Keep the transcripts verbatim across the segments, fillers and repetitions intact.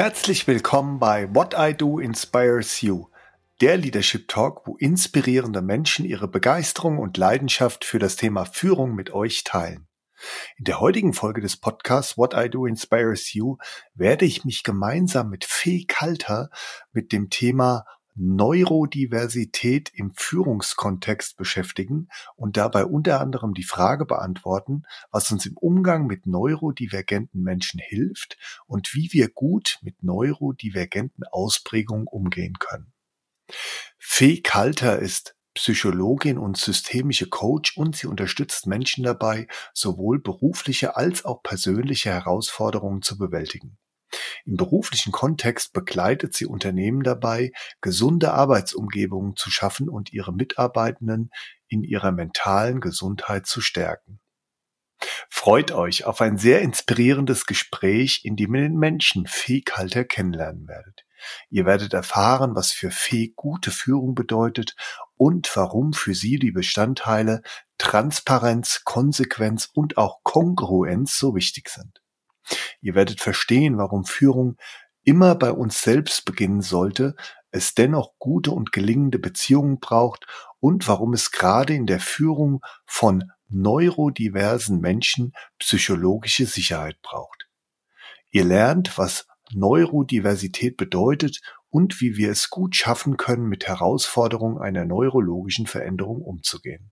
Herzlich willkommen bei What I Do Inspires You, der Leadership Talk, wo inspirierende Menschen ihre Begeisterung und Leidenschaft für das Thema Führung mit euch teilen. In der heutigen Folge des Podcasts What I Do Inspires You werde ich mich gemeinsam mit Fee Kalter mit dem Thema Neurodiversität im Führungskontext beschäftigen und dabei unter anderem die Frage beantworten, was uns im Umgang mit neurodivergenten Menschen hilft und wie wir gut mit neurodivergenten Ausprägungen umgehen können. Fee Kalter ist Psychologin und systemische Coach und sie unterstützt Menschen dabei, sowohl berufliche als auch persönliche Herausforderungen zu bewältigen. Im beruflichen Kontext begleitet sie Unternehmen dabei, gesunde Arbeitsumgebungen zu schaffen und ihre Mitarbeitenden in ihrer mentalen Gesundheit zu stärken. Freut euch auf ein sehr inspirierendes Gespräch, in dem ihr den Menschen Fee Kalter kennenlernen werdet. Ihr werdet erfahren, was für Fee gute Führung bedeutet und warum für sie die Bestandteile Transparenz, Konsequenz und auch Kongruenz so wichtig sind. Ihr werdet verstehen, warum Führung immer bei uns selbst beginnen sollte, es dennoch gute und gelingende Beziehungen braucht und warum es gerade in der Führung von neurodiversen Menschen psychologische Sicherheit braucht. Ihr lernt, was Neurodiversität bedeutet und wie wir es gut schaffen können, mit Herausforderungen einer neurologischen Veränderung umzugehen.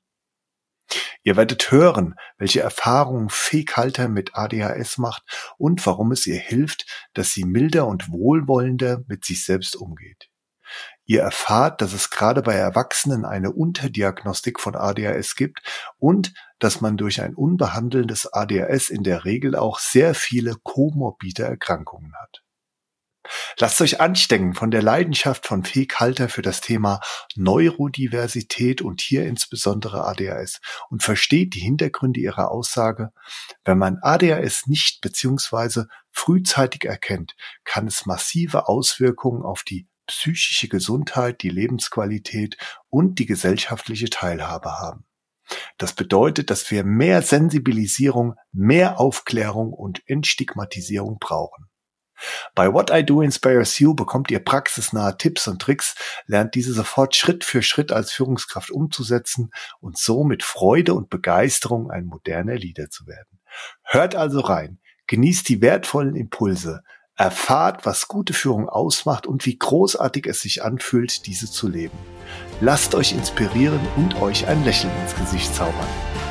Ihr werdet hören, welche Erfahrungen Fee Kalter mit A D H S macht und warum es ihr hilft, dass sie milder und wohlwollender mit sich selbst umgeht. Ihr erfahrt, dass es gerade bei Erwachsenen eine Unterdiagnostik von A D H S gibt und dass man durch ein unbehandelndes A D H S in der Regel auch sehr viele komorbide Erkrankungen hat. Lasst euch anstecken von der Leidenschaft von Fee Kalter für das Thema Neurodiversität und hier insbesondere A D H S und versteht die Hintergründe ihrer Aussage: Wenn man A D H S nicht bzw. frühzeitig erkennt, kann es massive Auswirkungen auf die psychische Gesundheit, die Lebensqualität und die gesellschaftliche Teilhabe haben. Das bedeutet, dass wir mehr Sensibilisierung, mehr Aufklärung und Entstigmatisierung brauchen. Bei What I Do Inspires You bekommt ihr praxisnahe Tipps und Tricks, lernt diese sofort Schritt für Schritt als Führungskraft umzusetzen und so mit Freude und Begeisterung ein moderner Leader zu werden. Hört also rein, genießt die wertvollen Impulse, erfahrt, was gute Führung ausmacht und wie großartig es sich anfühlt, diese zu leben. Lasst euch inspirieren und euch ein Lächeln ins Gesicht zaubern.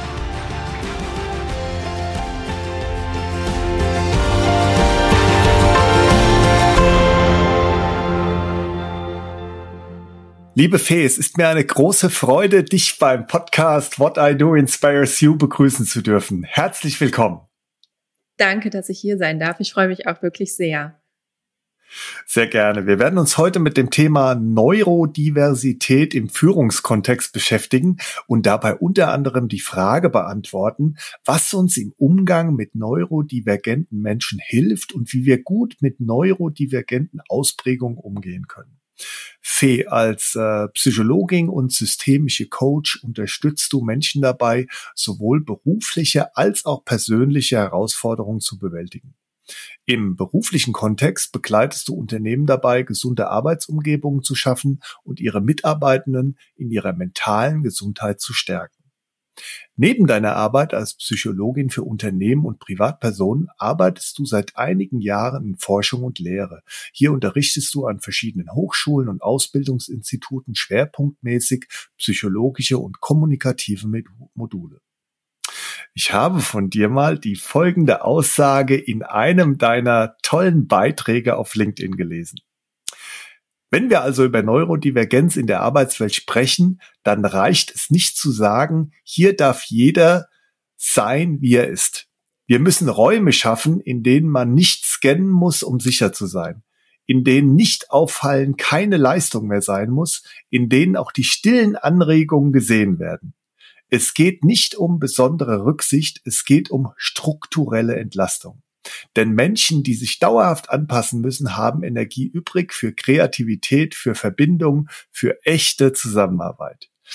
Liebe Fee, es ist mir eine große Freude, dich beim Podcast What I Do Inspires You begrüßen zu dürfen. Herzlich willkommen. Danke, dass ich hier sein darf. Ich freue mich auch wirklich sehr. Sehr gerne. Wir werden uns heute mit dem Thema Neurodiversität im Führungskontext beschäftigen und dabei unter anderem die Frage beantworten, was uns im Umgang mit neurodivergenten Menschen hilft und wie wir gut mit neurodivergenten Ausprägungen umgehen können. Fee, als äh, Psychologin und systemische Coach unterstützt du Menschen dabei, sowohl berufliche als auch persönliche Herausforderungen zu bewältigen. Im beruflichen Kontext begleitest du Unternehmen dabei, gesunde Arbeitsumgebungen zu schaffen und ihre Mitarbeitenden in ihrer mentalen Gesundheit zu stärken. Neben deiner Arbeit als Psychologin für Unternehmen und Privatpersonen arbeitest du seit einigen Jahren in Forschung und Lehre. Hier unterrichtest du an verschiedenen Hochschulen und Ausbildungsinstituten schwerpunktmäßig psychologische und kommunikative Module. Ich habe von dir mal die folgende Aussage in einem deiner tollen Beiträge auf LinkedIn gelesen. Wenn wir also über Neurodivergenz in der Arbeitswelt sprechen, dann reicht es nicht zu sagen, hier darf jeder sein, wie er ist. Wir müssen Räume schaffen, in denen man nicht scannen muss, um sicher zu sein, in denen nicht auffallen keine Leistung mehr sein muss, in denen auch die stillen Anregungen gesehen werden. Es geht nicht um besondere Rücksicht, es geht um strukturelle Entlastung. Denn Menschen, die sich dauerhaft anpassen müssen, haben Energie übrig für Kreativität, für Verbindung, für echte Zusammenarbeit.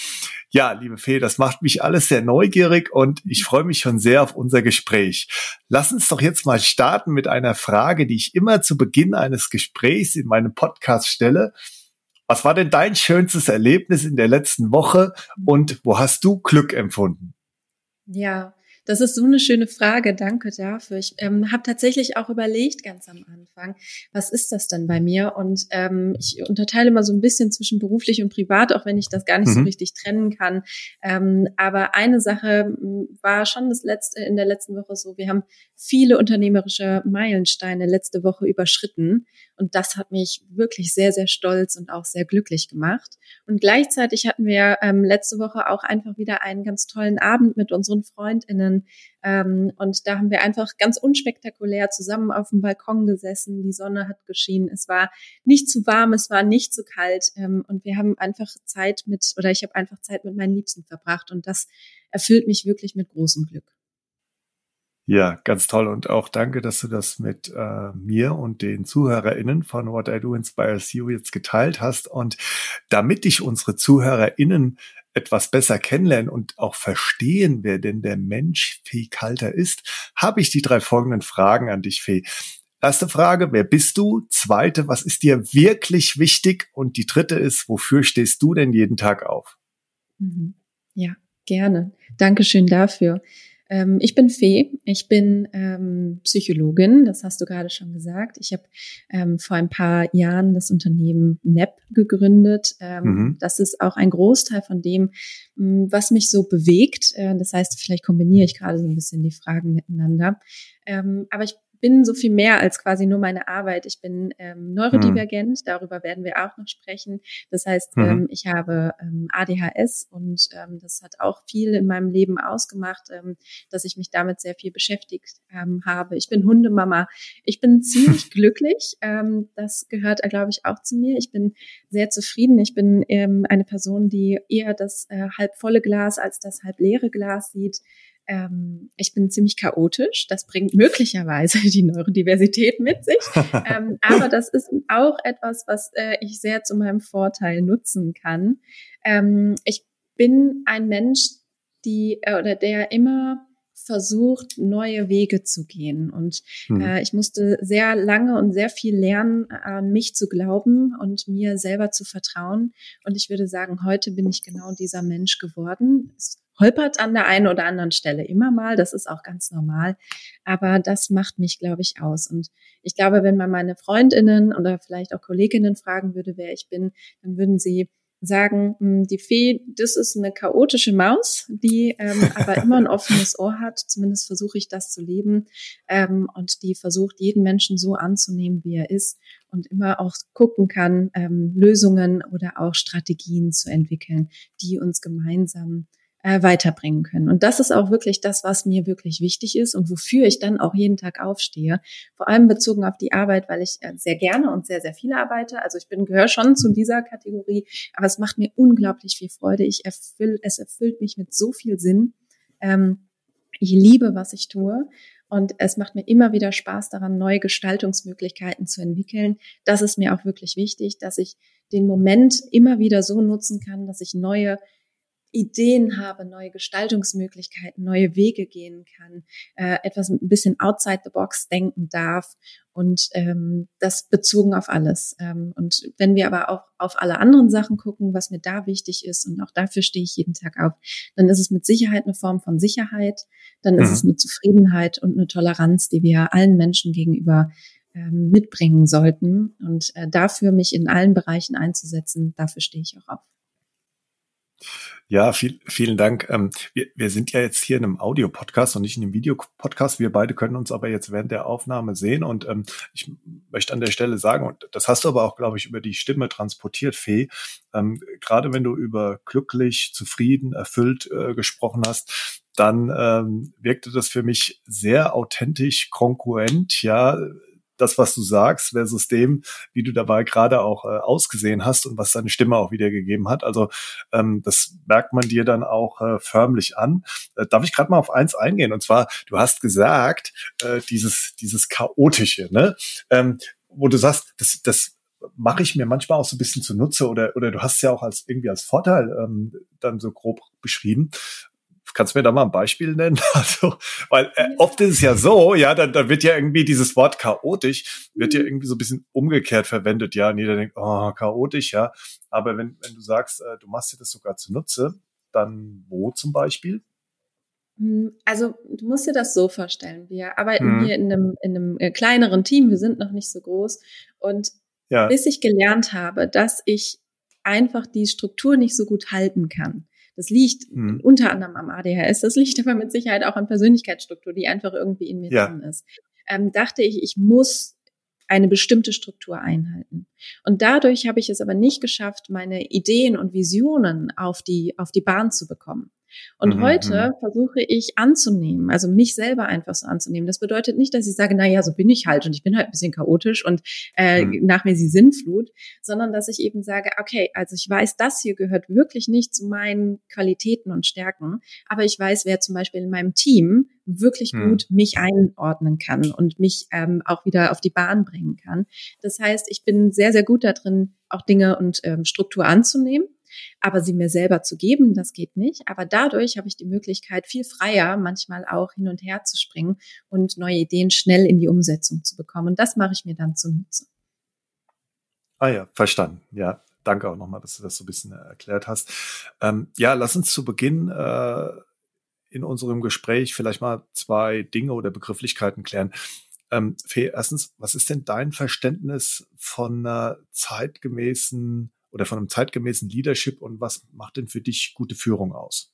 Ja, liebe Fee, das macht mich alles sehr neugierig und ich freue mich schon sehr auf unser Gespräch. Lass uns doch jetzt mal starten mit einer Frage, die ich immer zu Beginn eines Gesprächs in meinem Podcast stelle. Was war denn dein schönstes Erlebnis in der letzten Woche und wo hast du Glück empfunden? Ja, das ist so eine schöne Frage. Danke dafür. Ich ähm, habe tatsächlich auch überlegt ganz am Anfang, was ist das denn bei mir? Und ähm, ich unterteile mal so ein bisschen zwischen beruflich und privat, auch wenn ich das gar nicht mhm. so richtig trennen kann. Ähm, aber eine Sache war schon das letzte in der letzten Woche so: Wir haben viele unternehmerische Meilensteine letzte Woche überschritten. Und das hat mich wirklich sehr, sehr stolz und auch sehr glücklich gemacht. Und gleichzeitig hatten wir ähm, letzte Woche auch einfach wieder einen ganz tollen Abend mit unseren FreundInnen. Ähm, und da haben wir einfach ganz unspektakulär zusammen auf dem Balkon gesessen. Die Sonne hat geschienen. Es war nicht zu warm, es war nicht zu kalt. Ähm, und wir haben einfach Zeit mit, oder ich habe einfach Zeit mit meinen Liebsten verbracht. Und das erfüllt mich wirklich mit großem Glück. Ja, ganz toll. Und auch danke, dass du das mit äh, mir und den ZuhörerInnen von What I Do Inspires You jetzt geteilt hast. Und damit dich unsere ZuhörerInnen etwas besser kennenlernen und auch verstehen, wer denn der Mensch Fee Kalter ist, habe ich die drei folgenden Fragen an dich, Fee. Erste Frage, wer bist du? Zweite, was ist dir wirklich wichtig? Und die dritte ist, wofür stehst du denn jeden Tag auf? Ja, gerne. Dankeschön dafür. Ich bin Fee, ich bin ähm, Psychologin, das hast du gerade schon gesagt. Ich habe ähm, vor ein paar Jahren das Unternehmen N E P gegründet. Ähm, mhm. Das ist auch ein Großteil von dem, was mich so bewegt. Äh, das heißt, vielleicht kombiniere ich gerade so ein bisschen die Fragen miteinander. Ähm, aber ich bin so viel mehr als quasi nur meine Arbeit. Ich bin ähm, neurodivergent, mhm. darüber werden wir auch noch sprechen. Das heißt, mhm. ähm, ich habe ähm, A D H S und ähm, das hat auch viel in meinem Leben ausgemacht, ähm, dass ich mich damit sehr viel beschäftigt ähm, habe. Ich bin Hundemama. Ich bin ziemlich glücklich. Ähm, das gehört, glaube ich, auch zu mir. Ich bin sehr zufrieden. Ich bin ähm, eine Person, die eher das äh, halb volle Glas als das halb leere Glas sieht. Ähm, ich bin ziemlich chaotisch. Das bringt möglicherweise die Neurodiversität mit sich. ähm, aber das ist auch etwas, was äh, ich sehr zu meinem Vorteil nutzen kann. Ähm, ich bin ein Mensch, die äh, oder der immer versucht, neue Wege zu gehen. Und hm. äh, ich musste sehr lange und sehr viel lernen, an mich zu glauben und mir selber zu vertrauen. Und ich würde sagen, heute bin ich genau dieser Mensch geworden. Es holpert an der einen oder anderen Stelle immer mal, das ist auch ganz normal, aber das macht mich, glaube ich, aus. Und ich glaube, wenn man meine FreundInnen oder vielleicht auch Kolleginnen fragen würde, wer ich bin, dann würden sie sagen, die Fee, das ist eine chaotische Maus, die ähm, aber immer ein offenes Ohr hat, zumindest versuche ich das zu leben, ähm, und die versucht, jeden Menschen so anzunehmen, wie er ist und immer auch gucken kann, ähm, Lösungen oder auch Strategien zu entwickeln, die uns gemeinsam äh, weiterbringen können. Und das ist auch wirklich das, was mir wirklich wichtig ist und wofür ich dann auch jeden Tag aufstehe. Vor allem bezogen auf die Arbeit, weil ich äh, sehr gerne und sehr, sehr viel arbeite. Also ich bin gehöre schon zu dieser Kategorie, aber es macht mir unglaublich viel Freude. Ich erfüll, es erfüllt mich mit so viel Sinn. Ähm, ich liebe, was ich tue. Und es macht mir immer wieder Spaß daran, neue Gestaltungsmöglichkeiten zu entwickeln. Das ist mir auch wirklich wichtig, dass ich den Moment immer wieder so nutzen kann, dass ich neue Ideen habe, neue Gestaltungsmöglichkeiten, neue Wege gehen kann, äh, etwas ein bisschen outside the box denken darf und ähm, das bezogen auf alles. Ähm, und wenn wir aber auch auf alle anderen Sachen gucken, was mir da wichtig ist, und auch dafür stehe ich jeden Tag auf, dann ist es mit Sicherheit eine Form von Sicherheit, dann ist mhm. es eine Zufriedenheit und eine Toleranz, die wir allen Menschen gegenüber ähm, mitbringen sollten. Und äh, dafür mich in allen Bereichen einzusetzen, dafür stehe ich auch auf. Ja, viel, vielen Dank. Ähm, wir, wir sind ja jetzt hier in einem Audio-Podcast und nicht in einem Videopodcast. Wir beide können uns aber jetzt während der Aufnahme sehen. Und ähm, ich möchte an der Stelle sagen, und das hast du aber auch, glaube ich, über die Stimme transportiert, Fee, ähm, gerade wenn du über glücklich, zufrieden, erfüllt äh, gesprochen hast, dann ähm, wirkte das für mich sehr authentisch, kongruent, ja, das, was du sagst, versus dem, wie du dabei gerade auch äh, ausgesehen hast und was deine Stimme auch wiedergegeben hat. Also ähm, das merkt man dir dann auch äh, förmlich an. Äh, darf ich gerade mal auf eins eingehen? Und zwar, du hast gesagt, äh, dieses dieses Chaotische, ne? Ähm, wo du sagst, das, das mache ich mir manchmal auch so ein bisschen zunutze oder oder du hast es ja auch als irgendwie als Vorteil ähm, dann so grob beschrieben. Kannst du mir da mal ein Beispiel nennen? Also, weil äh, oft ist es ja so, ja, dann, dann wird ja irgendwie dieses Wort chaotisch, wird ja irgendwie so ein bisschen umgekehrt verwendet, ja, und jeder denkt, oh, chaotisch, ja. Aber wenn, wenn du sagst, äh, du machst dir das sogar zunutze, dann wo zum Beispiel? Also du musst dir das so vorstellen. Wir arbeiten Hm. hier in einem, in einem äh, kleineren Team. Wir sind noch nicht so groß. Und Ja. bis ich gelernt habe, dass ich einfach die Struktur nicht so gut halten kann. Das liegt hm. unter anderem am A D H S. Das liegt aber mit Sicherheit auch an Persönlichkeitsstruktur, die einfach irgendwie in mir ja. drin ist. Ähm, dachte ich, ich muss eine bestimmte Struktur einhalten. Und dadurch habe ich es aber nicht geschafft, meine Ideen und Visionen auf die, auf die Bahn zu bekommen. Und mhm, heute versuche ich anzunehmen, also mich selber einfach so anzunehmen. Das bedeutet nicht, dass ich sage, na ja, so bin ich halt und ich bin halt ein bisschen chaotisch und äh, mhm. nach mir die Sinnflut, sondern dass ich eben sage, okay, also ich weiß, das hier gehört wirklich nicht zu meinen Qualitäten und Stärken, aber ich weiß, wer zum Beispiel in meinem Team wirklich mhm. gut mich einordnen kann und mich ähm, auch wieder auf die Bahn bringen kann. Das heißt, ich bin sehr, sehr gut da drin, auch Dinge und ähm, Struktur anzunehmen. Aber sie mir selber zu geben, das geht nicht. Aber dadurch habe ich die Möglichkeit, viel freier manchmal auch hin und her zu springen und neue Ideen schnell in die Umsetzung zu bekommen. Und das mache ich mir dann zunutze. Ah ja, verstanden. Ja, danke auch nochmal, dass du das so ein bisschen erklärt hast. Ähm, ja, lass uns zu Beginn äh, in unserem Gespräch vielleicht mal zwei Dinge oder Begrifflichkeiten klären. Ähm, Fee, erstens, was ist denn dein Verständnis von einer zeitgemäßen oder von einem zeitgemäßen Leadership und was macht denn für dich gute Führung aus?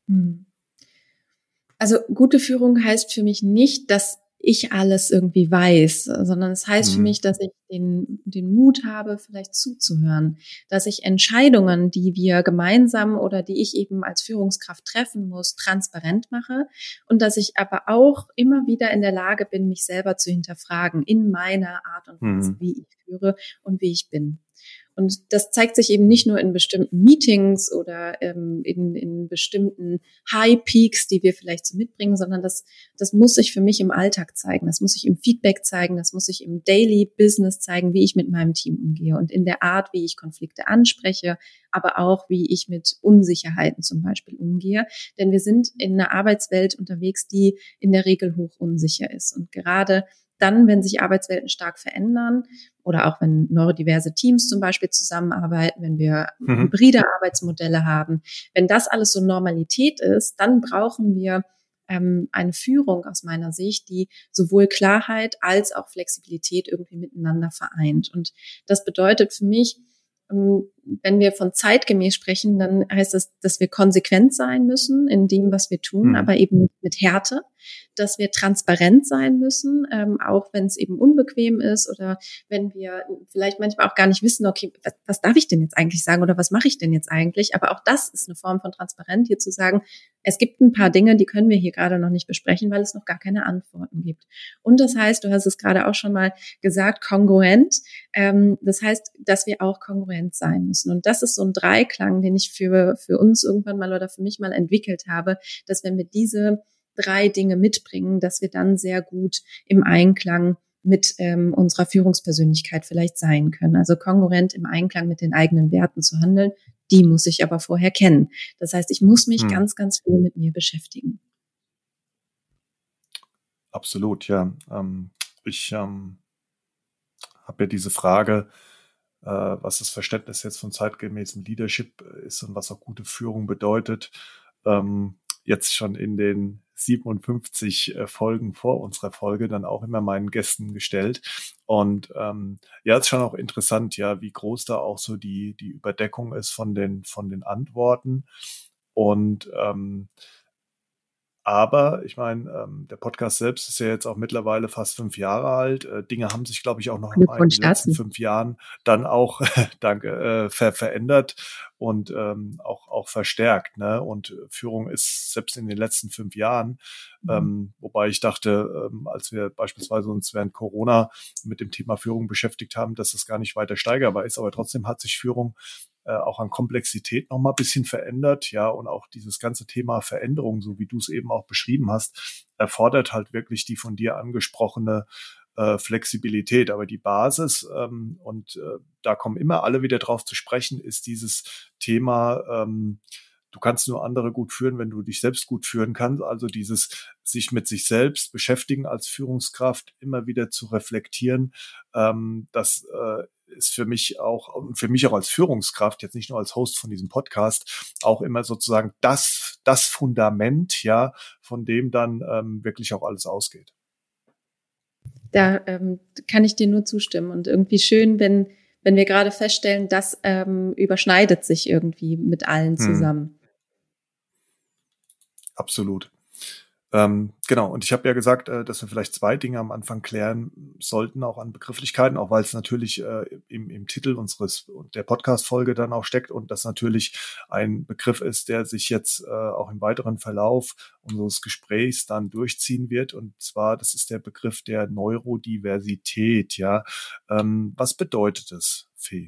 Also gute Führung heißt für mich nicht, dass ich alles irgendwie weiß, sondern es heißt mhm. für mich, dass ich den, den Mut habe, vielleicht zuzuhören, dass ich Entscheidungen, die wir gemeinsam oder die ich eben als Führungskraft treffen muss, transparent mache und dass ich aber auch immer wieder in der Lage bin, mich selber zu hinterfragen in meiner Art und Weise, mhm. wie ich führe und wie ich bin. Und das zeigt sich eben nicht nur in bestimmten Meetings oder ähm, in, in bestimmten High Peaks, die wir vielleicht so mitbringen, sondern das, das muss sich für mich im Alltag zeigen. Das muss sich im Feedback zeigen. Das muss sich im Daily Business zeigen, wie ich mit meinem Team umgehe und in der Art, wie ich Konflikte anspreche, aber auch, wie ich mit Unsicherheiten zum Beispiel umgehe. Denn wir sind in einer Arbeitswelt unterwegs, die in der Regel hoch unsicher ist. Und gerade dann, wenn sich Arbeitswelten stark verändern oder auch wenn neurodiverse Teams zum Beispiel zusammenarbeiten, wenn wir mhm. hybride Arbeitsmodelle haben, wenn das alles so Normalität ist, dann brauchen wir ähm, eine Führung aus meiner Sicht, die sowohl Klarheit als auch Flexibilität irgendwie miteinander vereint. Und das bedeutet für mich, wenn wir von zeitgemäß sprechen, dann heißt das, dass wir konsequent sein müssen in dem, was wir tun, mhm. aber eben mit Härte, dass wir transparent sein müssen, ähm, auch wenn es eben unbequem ist oder wenn wir vielleicht manchmal auch gar nicht wissen, okay, was, was darf ich denn jetzt eigentlich sagen oder was mache ich denn jetzt eigentlich? Aber auch das ist eine Form von Transparenz, hier zu sagen, es gibt ein paar Dinge, die können wir hier gerade noch nicht besprechen, weil es noch gar keine Antworten gibt. Und das heißt, du hast es gerade auch schon mal gesagt, kongruent. Ähm, das heißt, dass wir auch kongruent sein müssen. Und das ist so ein Dreiklang, den ich für, für uns irgendwann mal oder für mich mal entwickelt habe, dass wenn wir diese drei Dinge mitbringen, dass wir dann sehr gut im Einklang mit ähm, unserer Führungspersönlichkeit vielleicht sein können. Also kongruent im Einklang mit den eigenen Werten zu handeln, die muss ich aber vorher kennen. Das heißt, ich muss mich hm. ganz, ganz viel mit mir beschäftigen. Absolut, ja. Ähm, ich ähm, habe ja diese Frage, äh, was das Verständnis jetzt von zeitgemäßem Leadership ist und was auch gute Führung bedeutet, ähm, jetzt schon in den siebenundfünfzig äh, Folgen vor unserer Folge dann auch immer meinen Gästen gestellt. Und ähm, ja, ist schon auch interessant, ja, wie groß da auch so die die Überdeckung ist von den von den Antworten. Und ähm, aber ich meine, ähm, der Podcast selbst ist ja jetzt auch mittlerweile fast fünf Jahre alt. Äh, Dinge haben sich, glaube ich, auch noch in den letzten fünf Jahren dann auch, danke, äh, ver verändert und ähm, auch auch verstärkt. Ne? Und Führung ist selbst in den letzten fünf Jahren, mhm. ähm, wobei ich dachte, ähm, als wir beispielsweise uns während Corona mit dem Thema Führung beschäftigt haben, dass das gar nicht weiter steigerbar ist. Aber trotzdem hat sich Führung Äh, auch an Komplexität noch mal ein bisschen verändert, ja, und auch dieses ganze Thema Veränderung, so wie du es eben auch beschrieben hast, erfordert halt wirklich die von dir angesprochene äh, Flexibilität. Aber die Basis, ähm, und äh, da kommen immer alle wieder drauf zu sprechen, ist dieses Thema, ähm, du kannst nur andere gut führen, wenn du dich selbst gut führen kannst. Also dieses sich mit sich selbst beschäftigen als Führungskraft, immer wieder zu reflektieren, ähm, das äh, ist für mich auch, und für mich auch als Führungskraft, jetzt nicht nur als Host von diesem Podcast, auch immer sozusagen das, das Fundament, ja, von dem dann ähm, wirklich auch alles ausgeht. Da ähm, kann ich dir nur zustimmen und irgendwie schön, wenn wenn wir gerade feststellen, das ähm, überschneidet sich irgendwie mit allen zusammen. Hm. Absolut. Ähm, genau, und ich habe ja gesagt, äh, dass wir vielleicht zwei Dinge am Anfang klären sollten, auch an Begrifflichkeiten, auch weil es natürlich äh, im, im Titel unseres der Podcast-Folge dann auch steckt und das natürlich ein Begriff ist, der sich jetzt äh, auch im weiteren Verlauf unseres Gesprächs dann durchziehen wird. Und zwar, das ist der Begriff der Neurodiversität. Ja, ähm, was bedeutet das, Fee?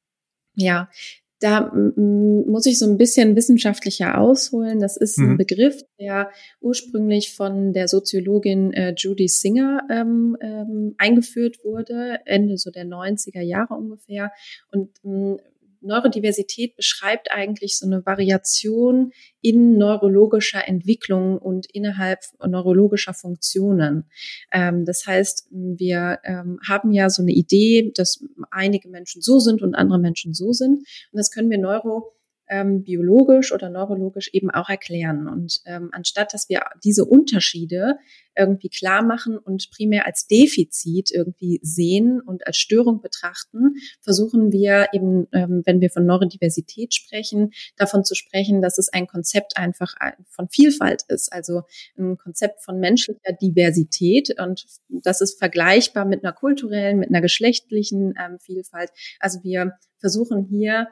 Ja, da m- muss ich so ein bisschen wissenschaftlicher ausholen. Das ist ein mhm. Begriff, der ursprünglich von der Soziologin äh, Judy Singer ähm, ähm, eingeführt wurde, Ende so der neunziger Jahre ungefähr. Und ähm, Neurodiversität beschreibt eigentlich so eine Variation in neurologischer Entwicklung und innerhalb neurologischer Funktionen. Ähm, das heißt, wir ähm, haben ja so eine Idee, dass einige Menschen so sind und andere Menschen so sind. Und das können wir neuro Ähm, biologisch oder neurologisch eben auch erklären. Und ähm, anstatt, dass wir diese Unterschiede irgendwie klar machen und primär als Defizit irgendwie sehen und als Störung betrachten, versuchen wir eben, ähm, wenn wir von Neurodiversität sprechen, davon zu sprechen, dass es ein Konzept einfach von Vielfalt ist, also ein Konzept von menschlicher Diversität, und das ist vergleichbar mit einer kulturellen, mit einer geschlechtlichen ähm, Vielfalt. Also wir versuchen hier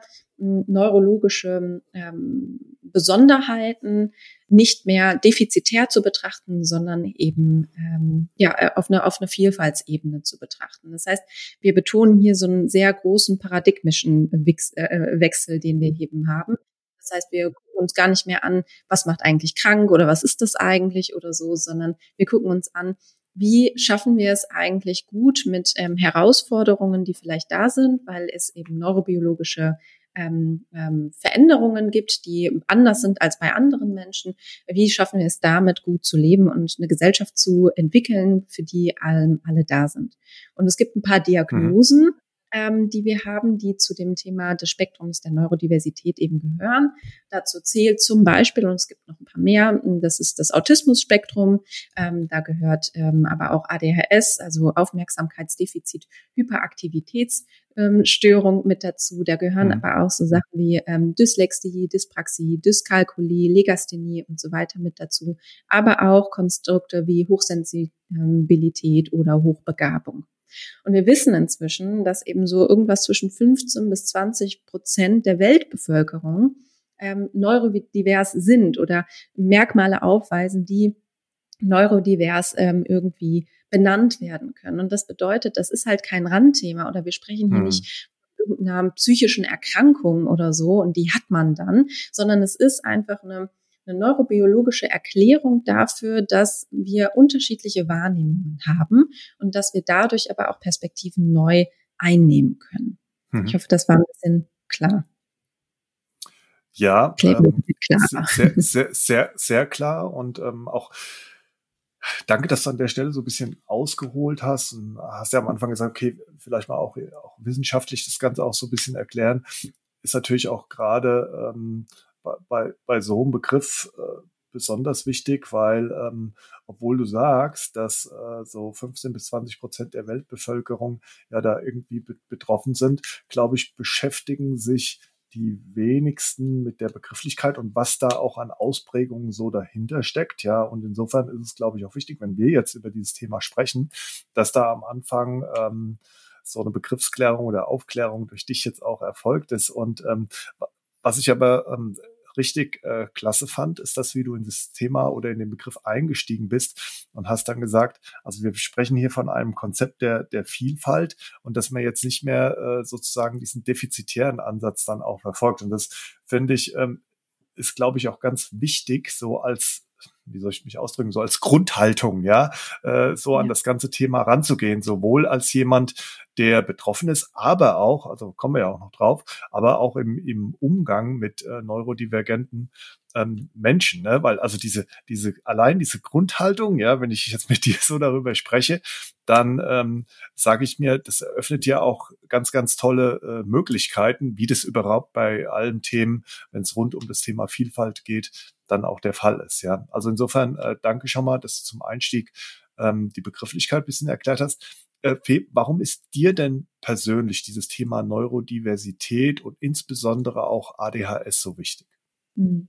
neurologische ähm, Besonderheiten nicht mehr defizitär zu betrachten, sondern eben ähm, ja auf eine auf eine Vielfaltsebene zu betrachten. Das heißt, wir betonen hier so einen sehr großen paradigmischen Wechsel, den wir eben haben. Das heißt, wir gucken uns gar nicht mehr an, was macht eigentlich krank oder was ist das eigentlich oder so, sondern wir gucken uns an, wie schaffen wir es eigentlich gut mit ähm, Herausforderungen, die vielleicht da sind, weil es eben neurobiologische Ähm, ähm, Veränderungen gibt, die anders sind als bei anderen Menschen. Wie schaffen wir es damit, gut zu leben und eine Gesellschaft zu entwickeln, für die alle, alle da sind? Und es gibt ein paar Diagnosen, mhm. ähm, die wir haben, die zu dem Thema des Spektrums der Neurodiversität eben gehören. Dazu zählt zum Beispiel, und es gibt noch ein paar mehr, das ist das Autismus-Spektrum. Ähm, da gehört ähm, aber auch A D H S, also Aufmerksamkeitsdefizit, Hyperaktivitäts Störung mit dazu. Da gehören mhm. aber auch so Sachen wie ähm, Dyslexie, Dyspraxie, Dyskalkulie, Legasthenie und so weiter mit dazu. Aber auch Konstrukte wie Hochsensibilität oder Hochbegabung. Und wir wissen inzwischen, dass eben so irgendwas zwischen fünfzehn bis zwanzig Prozent der Weltbevölkerung ähm, neurodivers sind oder Merkmale aufweisen, die neurodivers ähm, irgendwie benannt werden können. Und das bedeutet, das ist halt kein Randthema oder wir sprechen hier hm. nicht von irgendeiner psychischen Erkrankung oder so und die hat man dann, sondern es ist einfach eine, eine neurobiologische Erklärung dafür, dass wir unterschiedliche Wahrnehmungen haben und dass wir dadurch aber auch Perspektiven neu einnehmen können. Hm. Ich hoffe, das war ein bisschen klar. Ja, ähm, klar. Sehr, sehr, sehr, sehr klar und ähm, auch danke, dass du an der Stelle so ein bisschen ausgeholt hast und hast ja am Anfang gesagt, okay, vielleicht mal auch, auch wissenschaftlich das Ganze auch so ein bisschen erklären. Ist natürlich auch gerade ähm, bei, bei so einem Begriff äh, besonders wichtig, weil ähm, obwohl du sagst, dass äh, so fünfzehn bis zwanzig Prozent der Weltbevölkerung ja da irgendwie be- betroffen sind, glaube ich, beschäftigen sich die wenigsten mit der Begrifflichkeit und was da auch an Ausprägungen so dahinter steckt. Ja, und insofern ist es, glaube ich, auch wichtig, wenn wir jetzt über dieses Thema sprechen, dass da am Anfang ähm, so eine Begriffsklärung oder Aufklärung durch dich jetzt auch erfolgt ist. Und ähm, was ich aber ähm, richtig äh, klasse fand, ist das, wie du in das Thema oder in den Begriff eingestiegen bist und hast dann gesagt, also wir sprechen hier von einem Konzept der der Vielfalt und dass man jetzt nicht mehr äh, sozusagen diesen defizitären Ansatz dann auch verfolgt. Und das finde ich, ähm, ist, glaube ich, auch ganz wichtig, so als wie soll ich mich ausdrücken, so als Grundhaltung, ja, äh, so an ja. das ganze Thema ranzugehen, sowohl als jemand, der betroffen ist, aber auch, also kommen wir ja auch noch drauf, aber auch im, im Umgang mit äh, neurodivergenten ähm, Menschen, ne? Weil also diese, diese, allein diese Grundhaltung, ja, wenn ich jetzt mit dir so darüber spreche, dann ähm, sage ich mir, das eröffnet ja auch ganz, ganz tolle äh, Möglichkeiten, wie das überhaupt bei allen Themen, wenn es rund um das Thema Vielfalt geht, dann auch der Fall ist, ja. Also insofern äh, danke schon mal, dass du zum Einstieg ähm, die Begrifflichkeit ein bisschen erklärt hast. Äh, Fee, warum ist dir denn persönlich dieses Thema Neurodiversität und insbesondere auch A D H S so wichtig? Hm.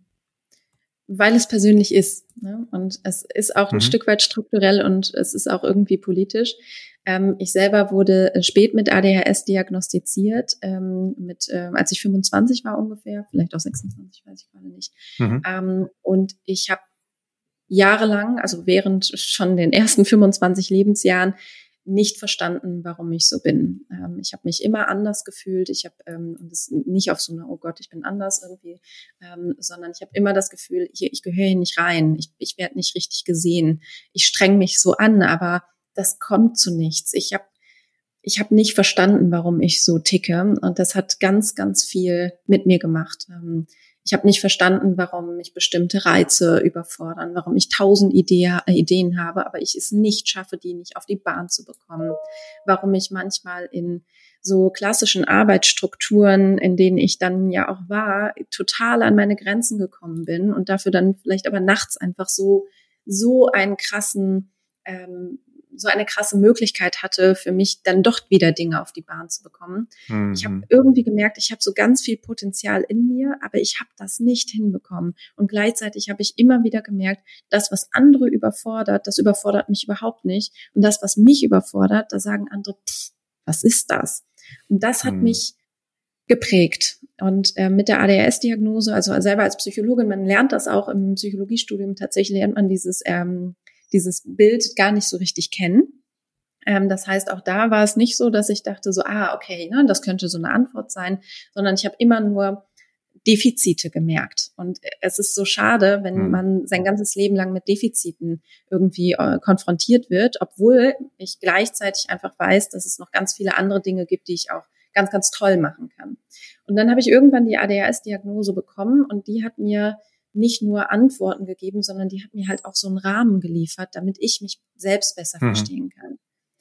Weil es persönlich ist, ne? Und es ist auch ein mhm. Stück weit strukturell und es ist auch irgendwie politisch. Ähm, ich selber wurde spät mit A D H S diagnostiziert, ähm, mit, äh, als ich fünfundzwanzig war ungefähr, vielleicht auch sechsundzwanzig, weiß ich gerade nicht. Mhm. Ähm, und ich habe jahrelang, also während schon den ersten fünfundzwanzig Lebensjahren, nicht verstanden, warum ich so bin. Ähm, ich habe mich immer anders gefühlt. Ich habe ähm, und das nicht auf so eine, oh Gott, ich bin anders irgendwie, ähm, sondern ich habe immer das Gefühl, hier, ich gehöre hier nicht rein. Ich, ich werde nicht richtig gesehen. Ich streng mich so an, aber das kommt zu nichts. Ich habe ich habe nicht verstanden, warum ich so ticke, und das hat ganz, ganz viel mit mir gemacht. Ähm, Ich habe nicht verstanden, warum mich bestimmte Reize überfordern, warum ich tausend Idee, äh, Ideen habe, aber ich es nicht schaffe, die nicht auf die Bahn zu bekommen. Warum ich manchmal in so klassischen Arbeitsstrukturen, in denen ich dann ja auch war, total an meine Grenzen gekommen bin und dafür dann vielleicht aber nachts einfach so so einen krassen ähm, so eine krasse Möglichkeit hatte, für mich dann doch wieder Dinge auf die Bahn zu bekommen. Mhm. Ich habe irgendwie gemerkt, ich habe so ganz viel Potenzial in mir, aber ich habe das nicht hinbekommen. Und gleichzeitig habe ich immer wieder gemerkt, das, was andere überfordert, das überfordert mich überhaupt nicht. Und das, was mich überfordert, da sagen andere, pff, was ist das? Und das hat mhm. mich geprägt. Und äh, mit der A D H S-Diagnose, also selber als Psychologin, man lernt das auch im Psychologiestudium, tatsächlich lernt man dieses ähm, dieses Bild gar nicht so richtig kennen. Ähm, das heißt, auch da war es nicht so, dass ich dachte so, ah, okay, ne, das könnte so eine Antwort sein, sondern ich habe immer nur Defizite gemerkt. Und es ist so schade, wenn hm. man sein ganzes Leben lang mit Defiziten irgendwie äh, konfrontiert wird, obwohl ich gleichzeitig einfach weiß, dass es noch ganz viele andere Dinge gibt, die ich auch ganz, ganz toll machen kann. Und dann habe ich irgendwann die A D H S-Diagnose bekommen und die hat mir nicht nur Antworten gegeben, sondern die hat mir halt auch so einen Rahmen geliefert, damit ich mich selbst besser mhm. verstehen kann.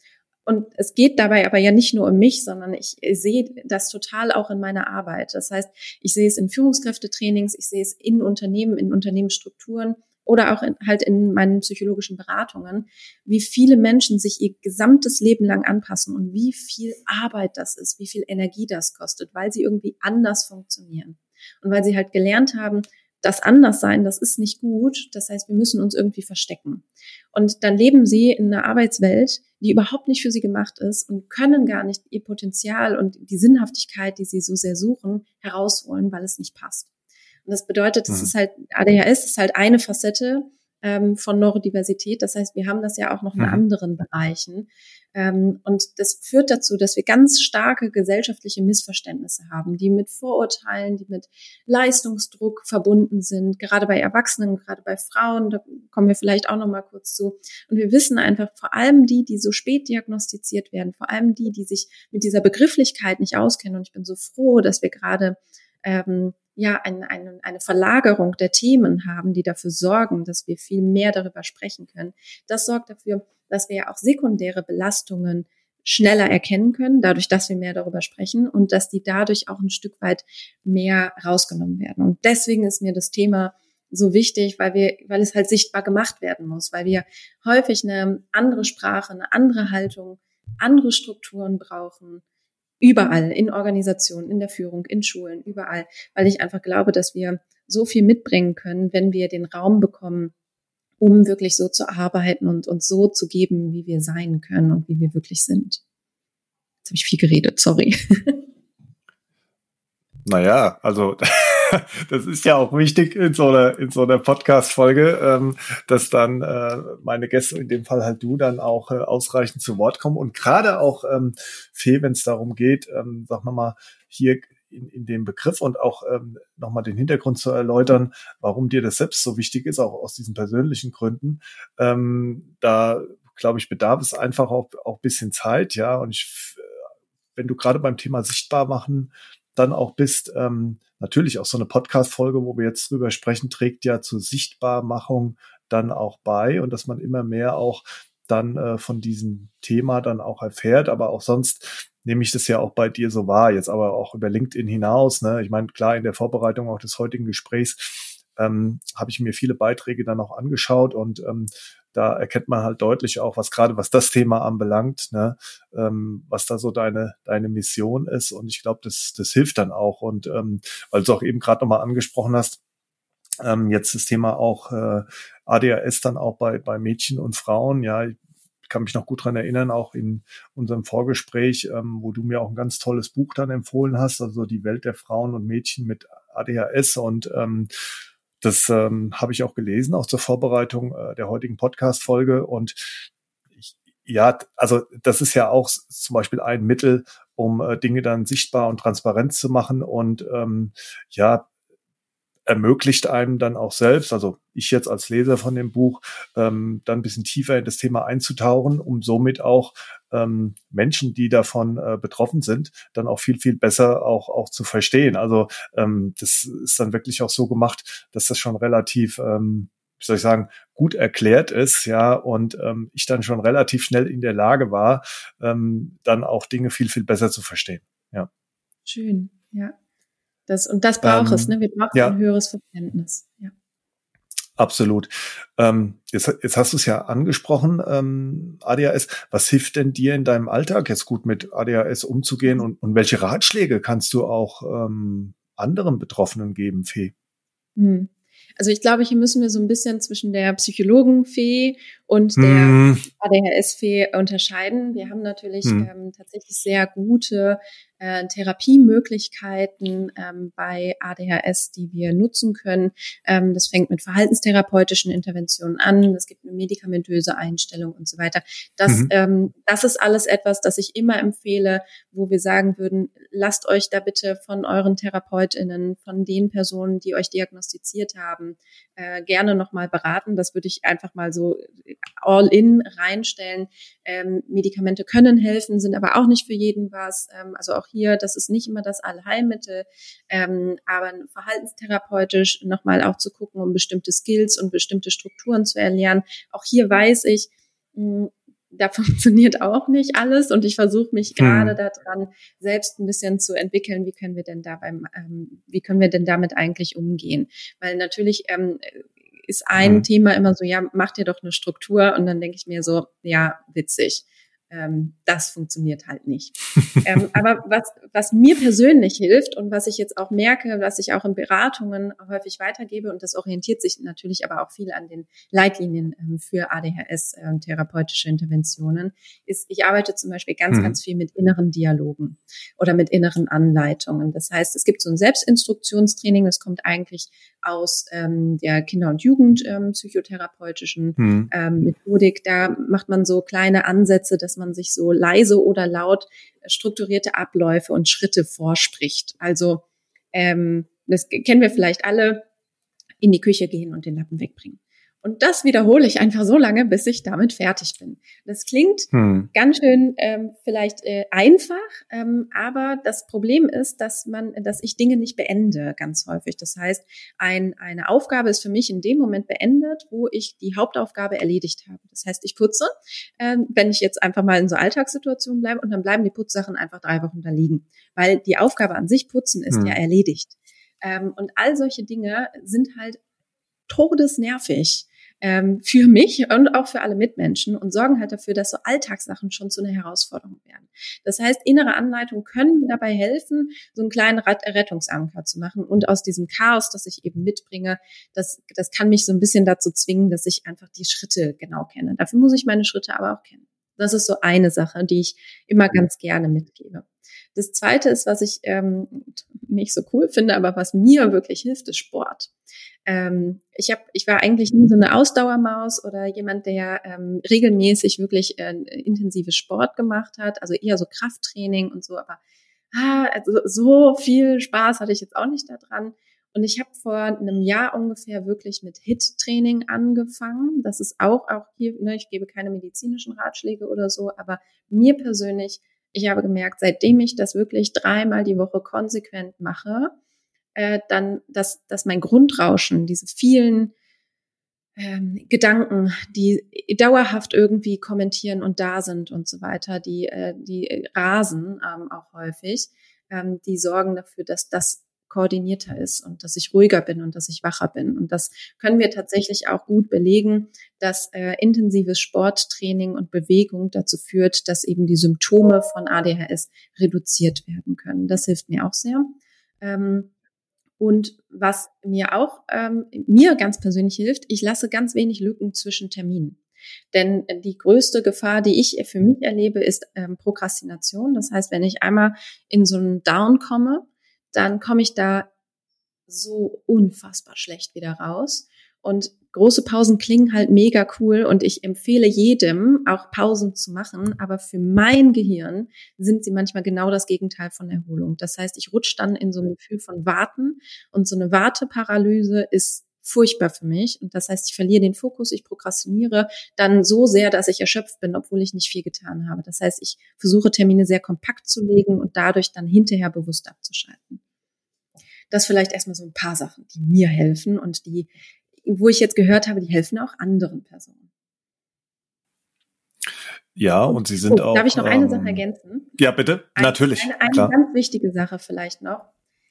Und es geht dabei aber ja nicht nur um mich, sondern ich sehe das total auch in meiner Arbeit. Das heißt, ich sehe es in Führungskräftetrainings, ich sehe es in Unternehmen, in Unternehmensstrukturen oder auch in, halt in meinen psychologischen Beratungen, wie viele Menschen sich ihr gesamtes Leben lang anpassen und wie viel Arbeit das ist, wie viel Energie das kostet, weil sie irgendwie anders funktionieren. Und weil sie halt gelernt haben, das Anderssein, das ist nicht gut. Das heißt, wir müssen uns irgendwie verstecken. Und dann leben sie in einer Arbeitswelt, die überhaupt nicht für sie gemacht ist und können gar nicht ihr Potenzial und die Sinnhaftigkeit, die sie so sehr suchen, herausholen, weil es nicht passt. Und das bedeutet, es mhm. ist halt, A D H S ist halt eine Facette ähm, von Neurodiversität. Das heißt, wir haben das ja auch noch in mhm. anderen Bereichen. Ähm, und das führt dazu, dass wir ganz starke gesellschaftliche Missverständnisse haben, die mit Vorurteilen, die mit Leistungsdruck verbunden sind, gerade bei Erwachsenen, gerade bei Frauen, da kommen wir vielleicht auch noch mal kurz zu. Und wir wissen einfach, vor allem die, die so spät diagnostiziert werden, vor allem die, die sich mit dieser Begrifflichkeit nicht auskennen. Und ich bin so froh, dass wir gerade ähm, ja ein, ein, eine Verlagerung der Themen haben, die dafür sorgen, dass wir viel mehr darüber sprechen können. Das sorgt dafür, dass wir ja auch sekundäre Belastungen schneller erkennen können, dadurch, dass wir mehr darüber sprechen und dass die dadurch auch ein Stück weit mehr rausgenommen werden. Und deswegen ist mir das Thema so wichtig, weil wir, weil es halt sichtbar gemacht werden muss, weil wir häufig eine andere Sprache, eine andere Haltung, andere Strukturen brauchen, überall, in Organisationen, in der Führung, in Schulen, überall, weil ich einfach glaube, dass wir so viel mitbringen können, wenn wir den Raum bekommen, um wirklich so zu arbeiten und uns so zu geben, wie wir sein können und wie wir wirklich sind. Jetzt habe ich viel geredet, sorry. Naja, also das ist ja auch wichtig in so einer, in so einer Podcast-Folge, ähm, dass dann äh, meine Gäste, in dem Fall halt du, dann auch äh, ausreichend zu Wort kommen. Und gerade auch, ähm, Fee, wenn es darum geht, ähm, sagen wir mal, hier in, in dem Begriff und auch ähm, nochmal den Hintergrund zu erläutern, warum dir das selbst so wichtig ist, auch aus diesen persönlichen Gründen. Ähm, da, glaube ich, bedarf es einfach auch, auch ein bisschen Zeit, ja. Und ich, wenn du gerade beim Thema sichtbar machen dann auch bist, ähm, natürlich auch so eine Podcast-Folge, wo wir jetzt drüber sprechen, trägt ja zur Sichtbarmachung dann auch bei und dass man immer mehr auch dann äh, von diesem Thema dann auch erfährt, aber auch sonst nehme ich das ja auch bei dir so wahr, jetzt aber auch über LinkedIn hinaus, ne? Ich meine, klar, in der Vorbereitung auch des heutigen Gesprächs ähm, habe ich mir viele Beiträge dann auch angeschaut und ähm, da erkennt man halt deutlich auch, was gerade was das Thema anbelangt, ne, ähm, was da so deine deine Mission ist. Und ich glaube, das das hilft dann auch. Und ähm, weil du auch eben gerade nochmal angesprochen hast, ähm, jetzt das Thema auch äh, A D H S dann auch bei bei Mädchen und Frauen. Ja, ich kann mich noch gut dran erinnern, auch in unserem Vorgespräch, ähm, wo du mir auch ein ganz tolles Buch dann empfohlen hast, also die Welt der Frauen und Mädchen mit A D H S und ähm, das ähm, habe ich auch gelesen, auch zur Vorbereitung äh, der heutigen Podcast-Folge. Und ich, ja, also das ist ja auch s- zum Beispiel ein Mittel, um äh, Dinge dann sichtbar und transparent zu machen und ähm, ja, ermöglicht einem dann auch selbst, also ich jetzt als Leser von dem Buch, ähm, dann ein bisschen tiefer in das Thema einzutauchen, um somit auch ähm, Menschen, die davon äh, betroffen sind, dann auch viel, viel besser auch auch zu verstehen. Also ähm, das ist dann wirklich auch so gemacht, dass das schon relativ, ähm, wie soll ich sagen, gut erklärt ist, ja, und ähm, ich dann schon relativ schnell in der Lage war, ähm, dann auch Dinge viel, viel besser zu verstehen. Ja. Schön, ja. Das, und das braucht es, ne? Ähm, Wir brauchen ein ja. höheres Verständnis. Ja. Absolut. Ähm, jetzt, jetzt hast du es ja angesprochen, ähm, A D H S. Was hilft denn dir in deinem Alltag jetzt gut mit A D H S umzugehen Mhm. und, und welche Ratschläge kannst du auch ähm, anderen Betroffenen geben, Fee? Hm. Also ich glaube, hier müssen wir so ein bisschen zwischen der Psychologenfee und der Hm, A D H S-Fee unterscheiden. Wir haben natürlich hm, ähm, tatsächlich sehr gute äh, Therapiemöglichkeiten ähm, bei A D H S, die wir nutzen können. Ähm, das fängt mit verhaltenstherapeutischen Interventionen an. Es gibt eine medikamentöse Einstellung und so weiter. Das, mhm, ähm, das ist alles etwas, das ich immer empfehle, wo wir sagen würden, lasst euch da bitte von euren TherapeutInnen, von den Personen, die euch diagnostiziert haben, äh, gerne nochmal beraten. Das würde ich einfach mal so all in reinstellen. Ähm, Medikamente können helfen, sind aber auch nicht für jeden was. Ähm, also auch hier, das ist nicht immer das Allheilmittel, ähm, aber verhaltenstherapeutisch nochmal auch zu gucken, um bestimmte Skills und bestimmte Strukturen zu erlernen. Auch hier weiß ich, mh, da funktioniert auch nicht alles und ich versuche mich gerade hm, daran, selbst ein bisschen zu entwickeln, wie können wir denn da beim, ähm, wie können wir denn damit eigentlich umgehen? Weil natürlich ähm, ist ein hm. Thema immer so, ja, mach dir doch eine Struktur und dann denke ich mir so, ja, witzig. Ähm, das funktioniert halt nicht. Ähm, aber was, was mir persönlich hilft und was ich jetzt auch merke, was ich auch in Beratungen häufig weitergebe, und das orientiert sich natürlich aber auch viel an den Leitlinien ähm, für A D H S, ähm, therapeutische Interventionen, ist, ich arbeite zum Beispiel ganz, Hm, ganz viel mit inneren Dialogen oder mit inneren Anleitungen. Das heißt, es gibt so ein Selbstinstruktionstraining, das kommt eigentlich aus ähm, der Kinder- und Jugendpsychotherapeutischen hm, ähm, Methodik. Da macht man so kleine Ansätze, dass man sich so leise oder laut strukturierte Abläufe und Schritte vorspricht. Also ähm, das kennen wir vielleicht alle, in die Küche gehen und den Lappen wegbringen. Und das wiederhole ich einfach so lange, bis ich damit fertig bin. Das klingt hm, ganz schön ähm, vielleicht äh, einfach, ähm, aber das Problem ist, dass man, dass ich Dinge nicht beende ganz häufig. Das heißt, ein, eine Aufgabe ist für mich in dem Moment beendet, wo ich die Hauptaufgabe erledigt habe. Das heißt, ich putze, ähm, wenn ich jetzt einfach mal in so Alltagssituationen bleibe und dann bleiben die Putzsachen einfach drei Wochen da liegen, weil die Aufgabe an sich putzen ist ja hm, erledigt. Ähm, und all solche Dinge sind halt todesnervig ähm, für mich und auch für alle Mitmenschen und sorgen halt dafür, dass so Alltagssachen schon zu einer Herausforderung werden. Das heißt, innere Anleitungen können dabei helfen, so einen kleinen Rettungsanker zu machen und aus diesem Chaos, das ich eben mitbringe, das, das kann mich so ein bisschen dazu zwingen, dass ich einfach die Schritte genau kenne. Dafür muss ich meine Schritte aber auch kennen. Das ist so eine Sache, die ich immer ganz gerne mitgebe. Das Zweite ist, was ich ähm, nicht so cool finde, aber was mir wirklich hilft, ist Sport. Ähm, ich hab, ich war eigentlich nie so eine Ausdauermaus oder jemand, der ähm, regelmäßig wirklich äh, intensives Sport gemacht hat, also eher so Krafttraining und so, aber ah, also so viel Spaß hatte ich jetzt auch nicht daran. Und ich habe vor einem Jahr ungefähr wirklich mit H I I T-Training angefangen. Das ist auch, auch hier, ne, ich gebe keine medizinischen Ratschläge oder so, aber mir persönlich, ich habe gemerkt, seitdem ich das wirklich dreimal die Woche konsequent mache, äh, dann, dass, dass mein Grundrauschen, diese vielen ähm, Gedanken, die dauerhaft irgendwie kommentieren und da sind und so weiter, die, äh, die rasen ähm, auch häufig, ähm, die sorgen dafür, dass das koordinierter ist und dass ich ruhiger bin und dass ich wacher bin. Und das können wir tatsächlich auch gut belegen, dass äh, intensives Sporttraining und Bewegung dazu führt, dass eben die Symptome von A D H S reduziert werden können. Das hilft mir auch sehr. Ähm, Und was mir auch, ähm, mir ganz persönlich hilft, ich lasse ganz wenig Lücken zwischen Terminen. Denn die größte Gefahr, die ich für mich erlebe, ist ähm, Prokrastination. Das heißt, wenn ich einmal in so einen Down komme, dann komme ich da so unfassbar schlecht wieder raus. Und große Pausen klingen halt mega cool und ich empfehle jedem, auch Pausen zu machen. Aber für mein Gehirn sind sie manchmal genau das Gegenteil von Erholung. Das heißt, ich rutsche dann in so ein Gefühl von Warten und so eine Warteparalyse ist furchtbar für mich. Und das heißt, ich verliere den Fokus, ich prokrastiniere dann so sehr, dass ich erschöpft bin, obwohl ich nicht viel getan habe. Das heißt, ich versuche Termine sehr kompakt zu legen und dadurch dann hinterher bewusst abzuschalten. Das vielleicht erstmal so ein paar Sachen, die mir helfen und die, wo ich jetzt gehört habe, die helfen auch anderen Personen. Ja, und, und Sie sind oh, auch... Darf ich noch eine ähm, Sache ergänzen? Ja, bitte, eine, natürlich. Eine, eine ganz wichtige Sache vielleicht noch.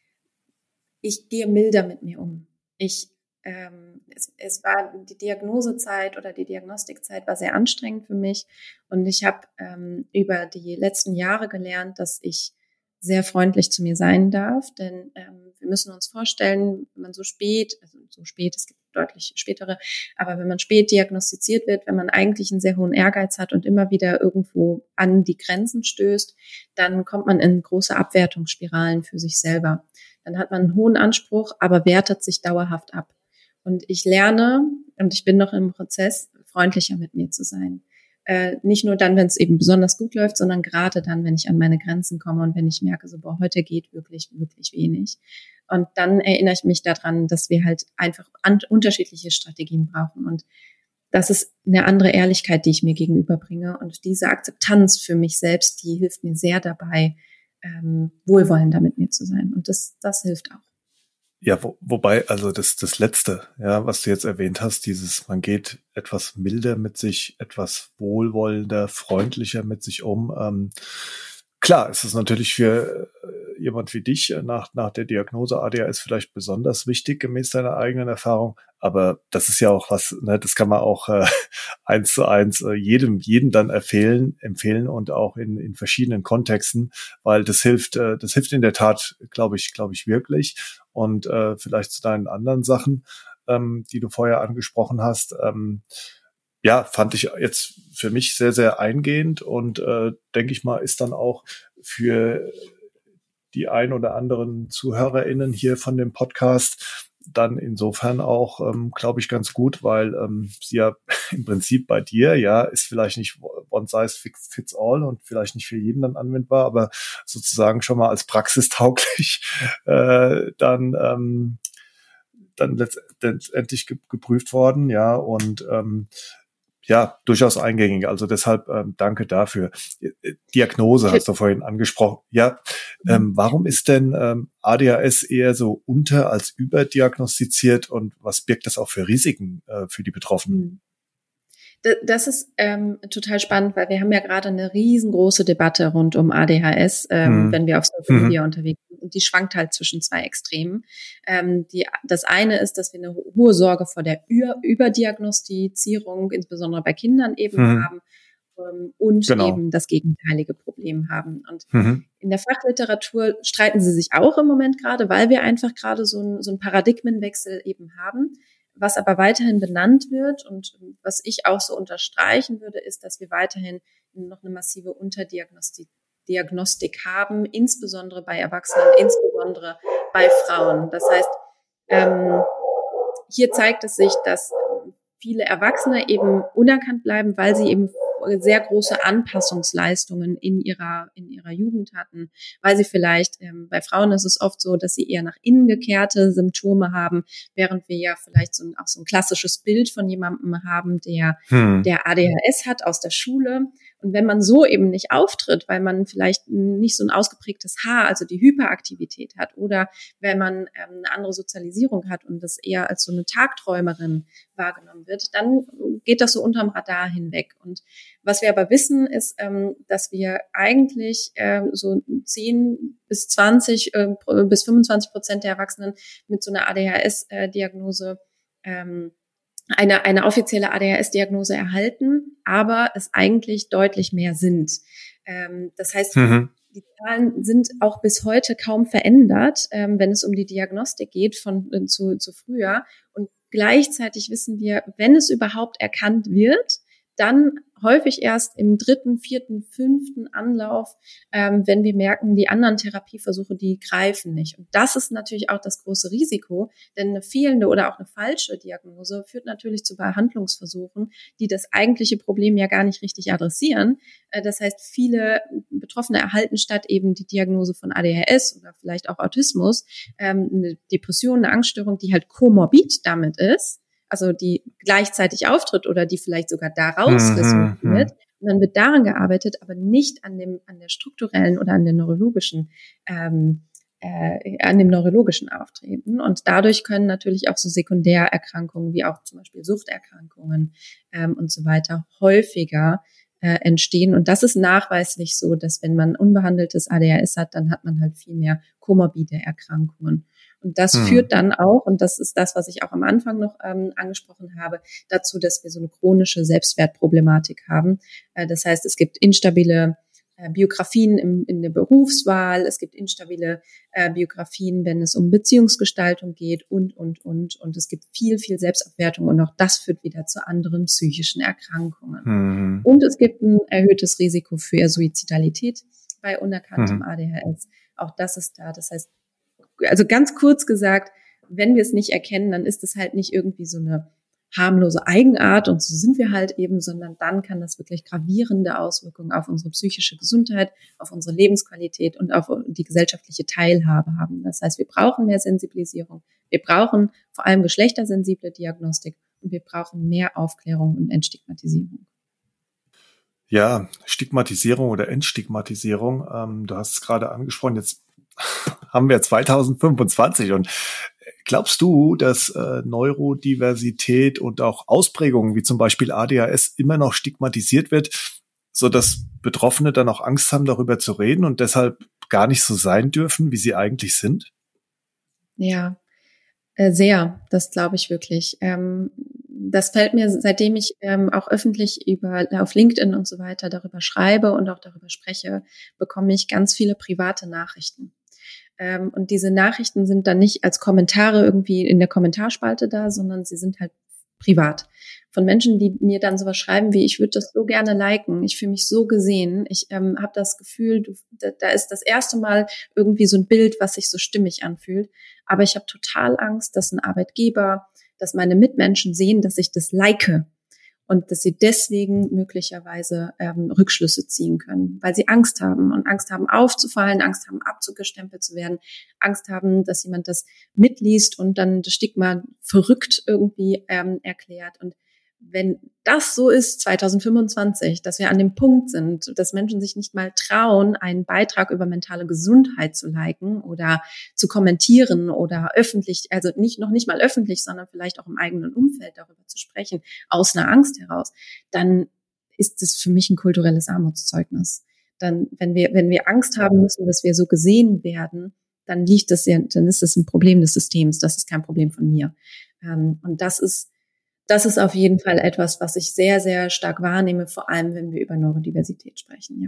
Ich gehe milder mit mir um. Ich, ähm, es, es war die Diagnosezeit oder die Diagnostikzeit war sehr anstrengend für mich und ich habe ähm, über die letzten Jahre gelernt, dass ich sehr freundlich zu mir sein darf, denn ähm, wir müssen uns vorstellen, wenn man so spät, also so spät, es gibt deutlich spätere, aber wenn man spät diagnostiziert wird, wenn man eigentlich einen sehr hohen Ehrgeiz hat und immer wieder irgendwo an die Grenzen stößt, dann kommt man in große Abwertungsspiralen für sich selber. Dann hat man einen hohen Anspruch, aber wertet sich dauerhaft ab. Und ich lerne, und ich bin noch im Prozess, freundlicher mit mir zu sein. Äh, nicht nur dann, wenn es eben besonders gut läuft, sondern gerade dann, wenn ich an meine Grenzen komme und wenn ich merke, so, boah, heute geht wirklich, wirklich wenig. Und dann erinnere ich mich daran, dass wir halt einfach an, unterschiedliche Strategien brauchen. Und das ist eine andere Ehrlichkeit, die ich mir gegenüberbringe. Und diese Akzeptanz für mich selbst, die hilft mir sehr dabei, ähm, wohlwollender mit mir zu sein. Und das, das hilft auch. Ja, wo, wobei, also das, das Letzte, ja, was du jetzt erwähnt hast, dieses, man geht etwas milder mit sich, etwas wohlwollender, freundlicher mit sich um. Ähm, klar, es ist natürlich für äh, jemand wie dich nach, nach der Diagnose A D H S vielleicht besonders wichtig, gemäß deiner eigenen Erfahrung. Aber das ist ja auch was, ne, das kann man auch äh, eins zu eins äh, jedem, jedem dann empfehlen, empfehlen und auch in, in verschiedenen Kontexten, weil das hilft, äh, das hilft in der Tat, glaube ich, glaube ich wirklich. Und äh, vielleicht zu deinen anderen Sachen, ähm, die du vorher angesprochen hast, ähm, ja, fand ich jetzt für mich sehr, sehr eingehend und äh, denke ich mal, ist dann auch für die ein oder anderen ZuhörerInnen hier von dem Podcast dann insofern auch, ähm, glaube ich, ganz gut, weil ähm, sie ja im Prinzip bei dir, ja, ist vielleicht nicht one size fits all und vielleicht nicht für jeden dann anwendbar, aber sozusagen schon mal als praxistauglich äh, dann ähm, dann letztendlich geprüft worden, ja, und ähm, ja, durchaus eingängig. Also deshalb ähm, danke dafür. Diagnose hast du vorhin angesprochen. Ja, ähm, warum ist denn ähm, A D H S eher so unter- als überdiagnostiziert und was birgt das auch für Risiken äh, für die Betroffenen? Das ist ähm, total spannend, weil wir haben ja gerade eine riesengroße Debatte rund um A D H S, ähm, hm. wenn wir auf Social Media hm. unterwegs sind. Und die schwankt halt zwischen zwei Extremen. Ähm, die, das eine ist, dass wir eine hohe Sorge vor der Ü- Überdiagnostizierung, insbesondere bei Kindern eben hm. haben ähm, und genau. eben das gegenteilige Problem haben. Und mhm. in der Fachliteratur streiten sie sich auch im Moment gerade, weil wir einfach gerade so ein, so ein Paradigmenwechsel eben haben. Was aber weiterhin benannt wird und was ich auch so unterstreichen würde, ist, dass wir weiterhin noch eine massive Unterdiagnostik Diagnostik haben, insbesondere bei Erwachsenen, insbesondere bei Frauen. Das heißt, ähm, hier zeigt es sich, dass viele Erwachsene eben unerkannt bleiben, weil sie eben sehr große Anpassungsleistungen in ihrer, in ihrer Jugend hatten, weil sie vielleicht, ähm, bei Frauen ist es oft so, dass sie eher nach innen gekehrte Symptome haben, während wir ja vielleicht so ein, auch so ein klassisches Bild von jemandem haben, der, hm. der A D H S hat aus der Schule. Und wenn man so eben nicht auftritt, weil man vielleicht nicht so ein ausgeprägtes H, also die Hyperaktivität hat, oder wenn man ähm, eine andere Sozialisierung hat und das eher als so eine Tagträumerin wahrgenommen wird, dann geht das so unterm Radar hinweg. Und was wir aber wissen, ist, ähm, dass wir eigentlich äh, so zehn bis zwanzig äh, bis fünfundzwanzig Prozent der Erwachsenen mit so einer A D H S-Diagnose ähm, eine, eine offizielle A D H S-Diagnose erhalten, aber es eigentlich deutlich mehr sind. Ähm, das heißt, mhm. die Zahlen sind auch bis heute kaum verändert, ähm, wenn es um die Diagnostik geht von äh, zu, zu früher. Und gleichzeitig wissen wir, wenn es überhaupt erkannt wird, dann häufig erst im dritten, vierten, fünften Anlauf, ähm, wenn wir merken, die anderen Therapieversuche, die greifen nicht. Und das ist natürlich auch das große Risiko, denn eine fehlende oder auch eine falsche Diagnose führt natürlich zu Behandlungsversuchen, die das eigentliche Problem ja gar nicht richtig adressieren. Äh, das heißt, viele Betroffene erhalten statt eben die Diagnose von A D H S oder vielleicht auch Autismus, ähm, eine Depression, eine Angststörung, die halt komorbid damit ist, also die gleichzeitig auftritt oder die vielleicht sogar daraus resultiert. Mhm. Und dann wird daran gearbeitet, aber nicht an dem, an der strukturellen oder an der neurologischen, ähm, äh, an dem neurologischen Auftreten. Und dadurch können natürlich auch so Sekundärerkrankungen wie auch zum Beispiel Suchterkrankungen ähm, und so weiter häufiger äh, entstehen. Und das ist nachweislich so, dass wenn man unbehandeltes A D H S hat, dann hat man halt viel mehr komorbide Erkrankungen. Und das hm. führt dann auch, und das ist das, was ich auch am Anfang noch ähm, angesprochen habe, dazu, dass wir so eine chronische Selbstwertproblematik haben. Äh, das heißt, es gibt instabile äh, Biografien im, in der Berufswahl, es gibt instabile äh, Biografien, wenn es um Beziehungsgestaltung geht und, und, und. Und es gibt viel, viel Selbstabwertung und auch das führt wieder zu anderen psychischen Erkrankungen. Hm. Und es gibt ein erhöhtes Risiko für Suizidalität bei unerkanntem hm. A D H S. Auch das ist da. Das heißt, also ganz kurz gesagt, wenn wir es nicht erkennen, dann ist es halt nicht irgendwie so eine harmlose Eigenart und so sind wir halt eben, sondern dann kann das wirklich gravierende Auswirkungen auf unsere psychische Gesundheit, auf unsere Lebensqualität und auf die gesellschaftliche Teilhabe haben. Das heißt, wir brauchen mehr Sensibilisierung, wir brauchen vor allem geschlechtersensible Diagnostik und wir brauchen mehr Aufklärung und Entstigmatisierung. Ja, Stigmatisierung oder Entstigmatisierung, ähm, du hast es gerade angesprochen, jetzt haben wir zweitausendfünfundzwanzig und glaubst du, dass äh, Neurodiversität und auch Ausprägungen wie zum Beispiel A D H S immer noch stigmatisiert wird, so dass Betroffene dann auch Angst haben, darüber zu reden und deshalb gar nicht so sein dürfen, wie sie eigentlich sind? Ja, äh, sehr, das glaube ich wirklich. Ähm, das fällt mir, seitdem ich ähm, auch öffentlich über auf LinkedIn und so weiter darüber schreibe und auch darüber spreche, bekomme ich ganz viele private Nachrichten. Ähm, und diese Nachrichten sind dann nicht als Kommentare irgendwie in der Kommentarspalte da, sondern sie sind halt privat. Von Menschen, die mir dann sowas schreiben wie, ich würde das so gerne liken, ich fühle mich so gesehen, ich ähm, habe das Gefühl, du, da, da ist das erste Mal irgendwie so ein Bild, was sich so stimmig anfühlt, aber ich habe total Angst, dass ein Arbeitgeber, dass meine Mitmenschen sehen, dass ich das like und dass sie deswegen möglicherweise ähm, Rückschlüsse ziehen können, weil sie Angst haben und Angst haben aufzufallen, Angst haben abgestempelt zu werden, Angst haben, dass jemand das mitliest und dann das Stigma verrückt irgendwie ähm, erklärt. Und wenn das so ist zweitausendfünfundzwanzig, dass wir an dem Punkt sind, dass Menschen sich nicht mal trauen, einen Beitrag über mentale Gesundheit zu liken oder zu kommentieren oder öffentlich, also nicht noch nicht mal öffentlich, sondern vielleicht auch im eigenen Umfeld darüber zu sprechen, aus einer Angst heraus, dann ist das für mich ein kulturelles Armutszeugnis. Dann, wenn wir, wenn wir Angst haben müssen, dass wir so gesehen werden, dann liegt das ja, dann ist das ein Problem des Systems, das ist kein Problem von mir. Und das ist Das ist auf jeden Fall etwas, was ich sehr, sehr stark wahrnehme, vor allem wenn wir über Neurodiversität sprechen, ja.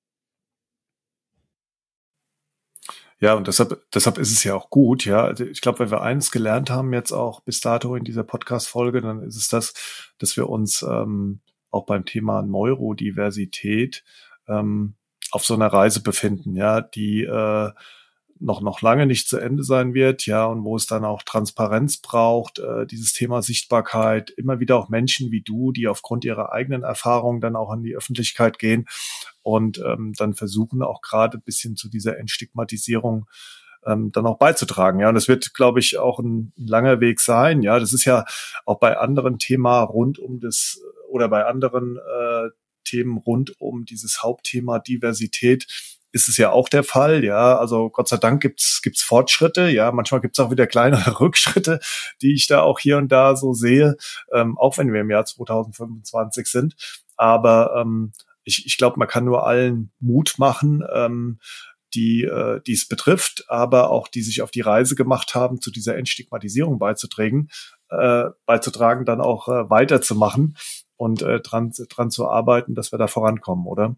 Ja, und deshalb, deshalb ist es ja auch gut, ja. Also ich glaube, wenn wir eins gelernt haben jetzt auch bis dato in dieser Podcast-Folge, dann ist es das, dass wir uns ähm, auch beim Thema Neurodiversität ähm, auf so einer Reise befinden, ja, die äh, noch noch lange nicht zu Ende sein wird, ja, und wo es dann auch Transparenz braucht, äh, dieses Thema Sichtbarkeit, immer wieder auch Menschen wie du, die aufgrund ihrer eigenen Erfahrungen dann auch an die Öffentlichkeit gehen und ähm, dann versuchen auch gerade ein bisschen zu dieser Entstigmatisierung ähm, dann auch beizutragen. Ja, und das wird, glaube ich, auch ein langer Weg sein. Ja, das ist ja auch bei anderen Themen rund um das oder bei anderen äh, Themen rund um dieses Hauptthema Diversität ist es ja auch der Fall. Ja, also Gott sei Dank gibt's gibt's Fortschritte. Ja, manchmal gibt's auch wieder kleinere Rückschritte, die ich da auch hier und da so sehe, ähm, auch wenn wir im Jahr zwanzig fünfundzwanzig sind. Aber ähm, ich, ich glaube, man kann nur allen Mut machen, ähm, die äh, die es betrifft, aber auch die sich auf die Reise gemacht haben, zu dieser Entstigmatisierung beizutragen, äh, beizutragen, dann auch äh, weiterzumachen und äh, dran, dran zu arbeiten, dass wir da vorankommen, oder?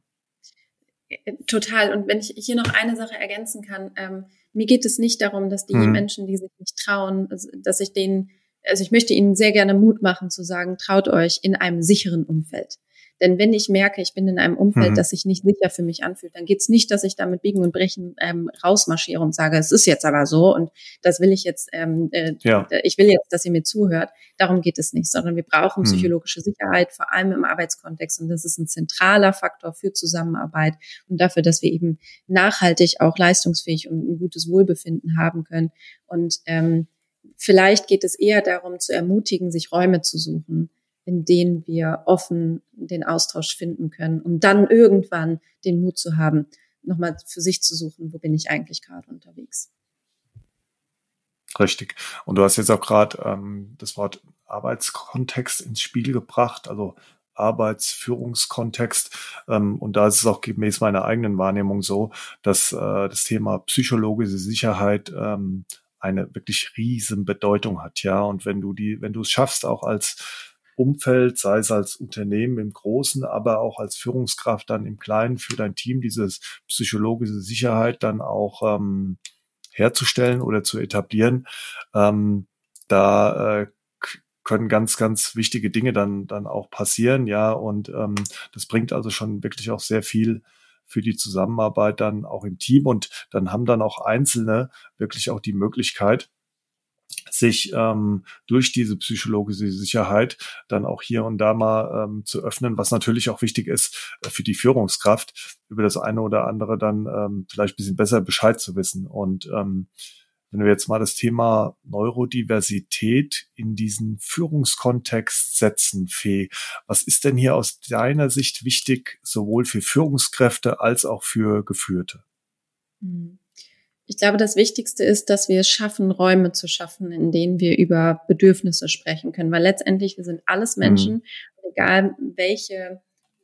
Total. Und wenn ich hier noch eine Sache ergänzen kann, ähm, mir geht es nicht darum, dass die mhm. Menschen, die sich nicht trauen, also, dass ich denen, also ich möchte ihnen sehr gerne Mut machen, zu sagen, traut euch in einem sicheren Umfeld. Denn wenn ich merke, ich bin in einem Umfeld, mhm. das sich nicht sicher für mich anfühlt, dann geht's nicht, dass ich da mit Biegen und Brechen ähm, rausmarschiere und sage, es ist jetzt aber so und das will ich jetzt, ähm, äh, ja. ich will jetzt, dass ihr mir zuhört. Darum geht es nicht, sondern wir brauchen mhm. psychologische Sicherheit, vor allem im Arbeitskontext. Und das ist ein zentraler Faktor für Zusammenarbeit und dafür, dass wir eben nachhaltig auch leistungsfähig und ein gutes Wohlbefinden haben können. Und ähm, vielleicht geht es eher darum, zu ermutigen, sich Räume zu suchen, in denen wir offen den Austausch finden können, um dann irgendwann den Mut zu haben, nochmal für sich zu suchen, wo bin ich eigentlich gerade unterwegs. Richtig. Und du hast jetzt auch gerade ähm, das Wort Arbeitskontext ins Spiel gebracht, also Arbeitsführungskontext. Ähm, und da ist es auch gemäß meiner eigenen Wahrnehmung so, dass äh, das Thema psychologische Sicherheit ähm, eine wirklich riesen Bedeutung hat, ja. Und wenn du die, wenn du es schaffst, auch als Umfeld, sei es als Unternehmen im Großen, aber auch als Führungskraft dann im Kleinen für dein Team, dieses psychologische Sicherheit dann auch ähm, herzustellen oder zu etablieren, ähm, da äh, können ganz, ganz wichtige Dinge dann dann auch passieren, ja, und ähm, das bringt also schon wirklich auch sehr viel für die Zusammenarbeit dann auch im Team und dann haben dann auch Einzelne wirklich auch die Möglichkeit, sich ähm, durch diese psychologische Sicherheit dann auch hier und da mal ähm, zu öffnen, was natürlich auch wichtig ist äh, für die Führungskraft, über das eine oder andere dann ähm, vielleicht ein bisschen besser Bescheid zu wissen. Und ähm, wenn wir jetzt mal das Thema Neurodiversität in diesen Führungskontext setzen, Fee, was ist denn hier aus deiner Sicht wichtig, sowohl für Führungskräfte als auch für Geführte? Mhm. Ich glaube, das Wichtigste ist, dass wir es schaffen, Räume zu schaffen, in denen wir über Bedürfnisse sprechen können. Weil letztendlich, wir sind alles Menschen, mhm. egal welche,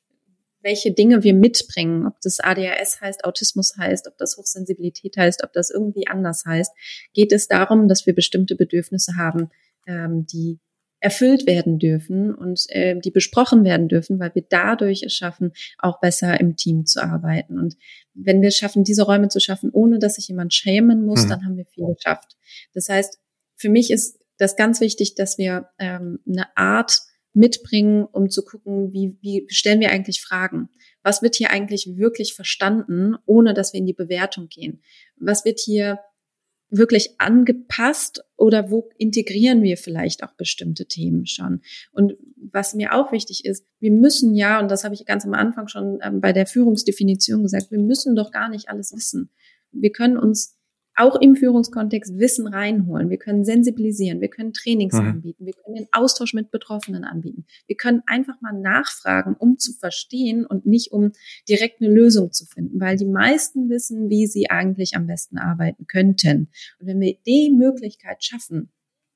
welche Dinge wir mitbringen, ob das A D H S heißt, Autismus heißt, ob das Hochsensibilität heißt, ob das irgendwie anders heißt, geht es darum, dass wir bestimmte Bedürfnisse haben, ähm, die erfüllt werden dürfen und äh, die besprochen werden dürfen, weil wir dadurch es schaffen, auch besser im Team zu arbeiten. Und wenn wir es schaffen, diese Räume zu schaffen, ohne dass sich jemand schämen muss, mhm. dann haben wir viel geschafft. Das heißt, für mich ist das ganz wichtig, dass wir ähm, eine Art mitbringen, um zu gucken, wie, wie stellen wir eigentlich Fragen? Was wird hier eigentlich wirklich verstanden, ohne dass wir in die Bewertung gehen? Was wird hier wirklich angepasst oder wo integrieren wir vielleicht auch bestimmte Themen schon? Und was mir auch wichtig ist, wir müssen ja, und das habe ich ganz am Anfang schon ähm, bei der Führungsdefinition gesagt, wir müssen doch gar nicht alles wissen. Wir können uns auch im Führungskontext Wissen reinholen. Wir können sensibilisieren, wir können Trainings mhm. anbieten, wir können den Austausch mit Betroffenen anbieten. Wir können einfach mal nachfragen, um zu verstehen und nicht um direkt eine Lösung zu finden, weil die meisten wissen, wie sie eigentlich am besten arbeiten könnten. Und wenn wir die Möglichkeit schaffen,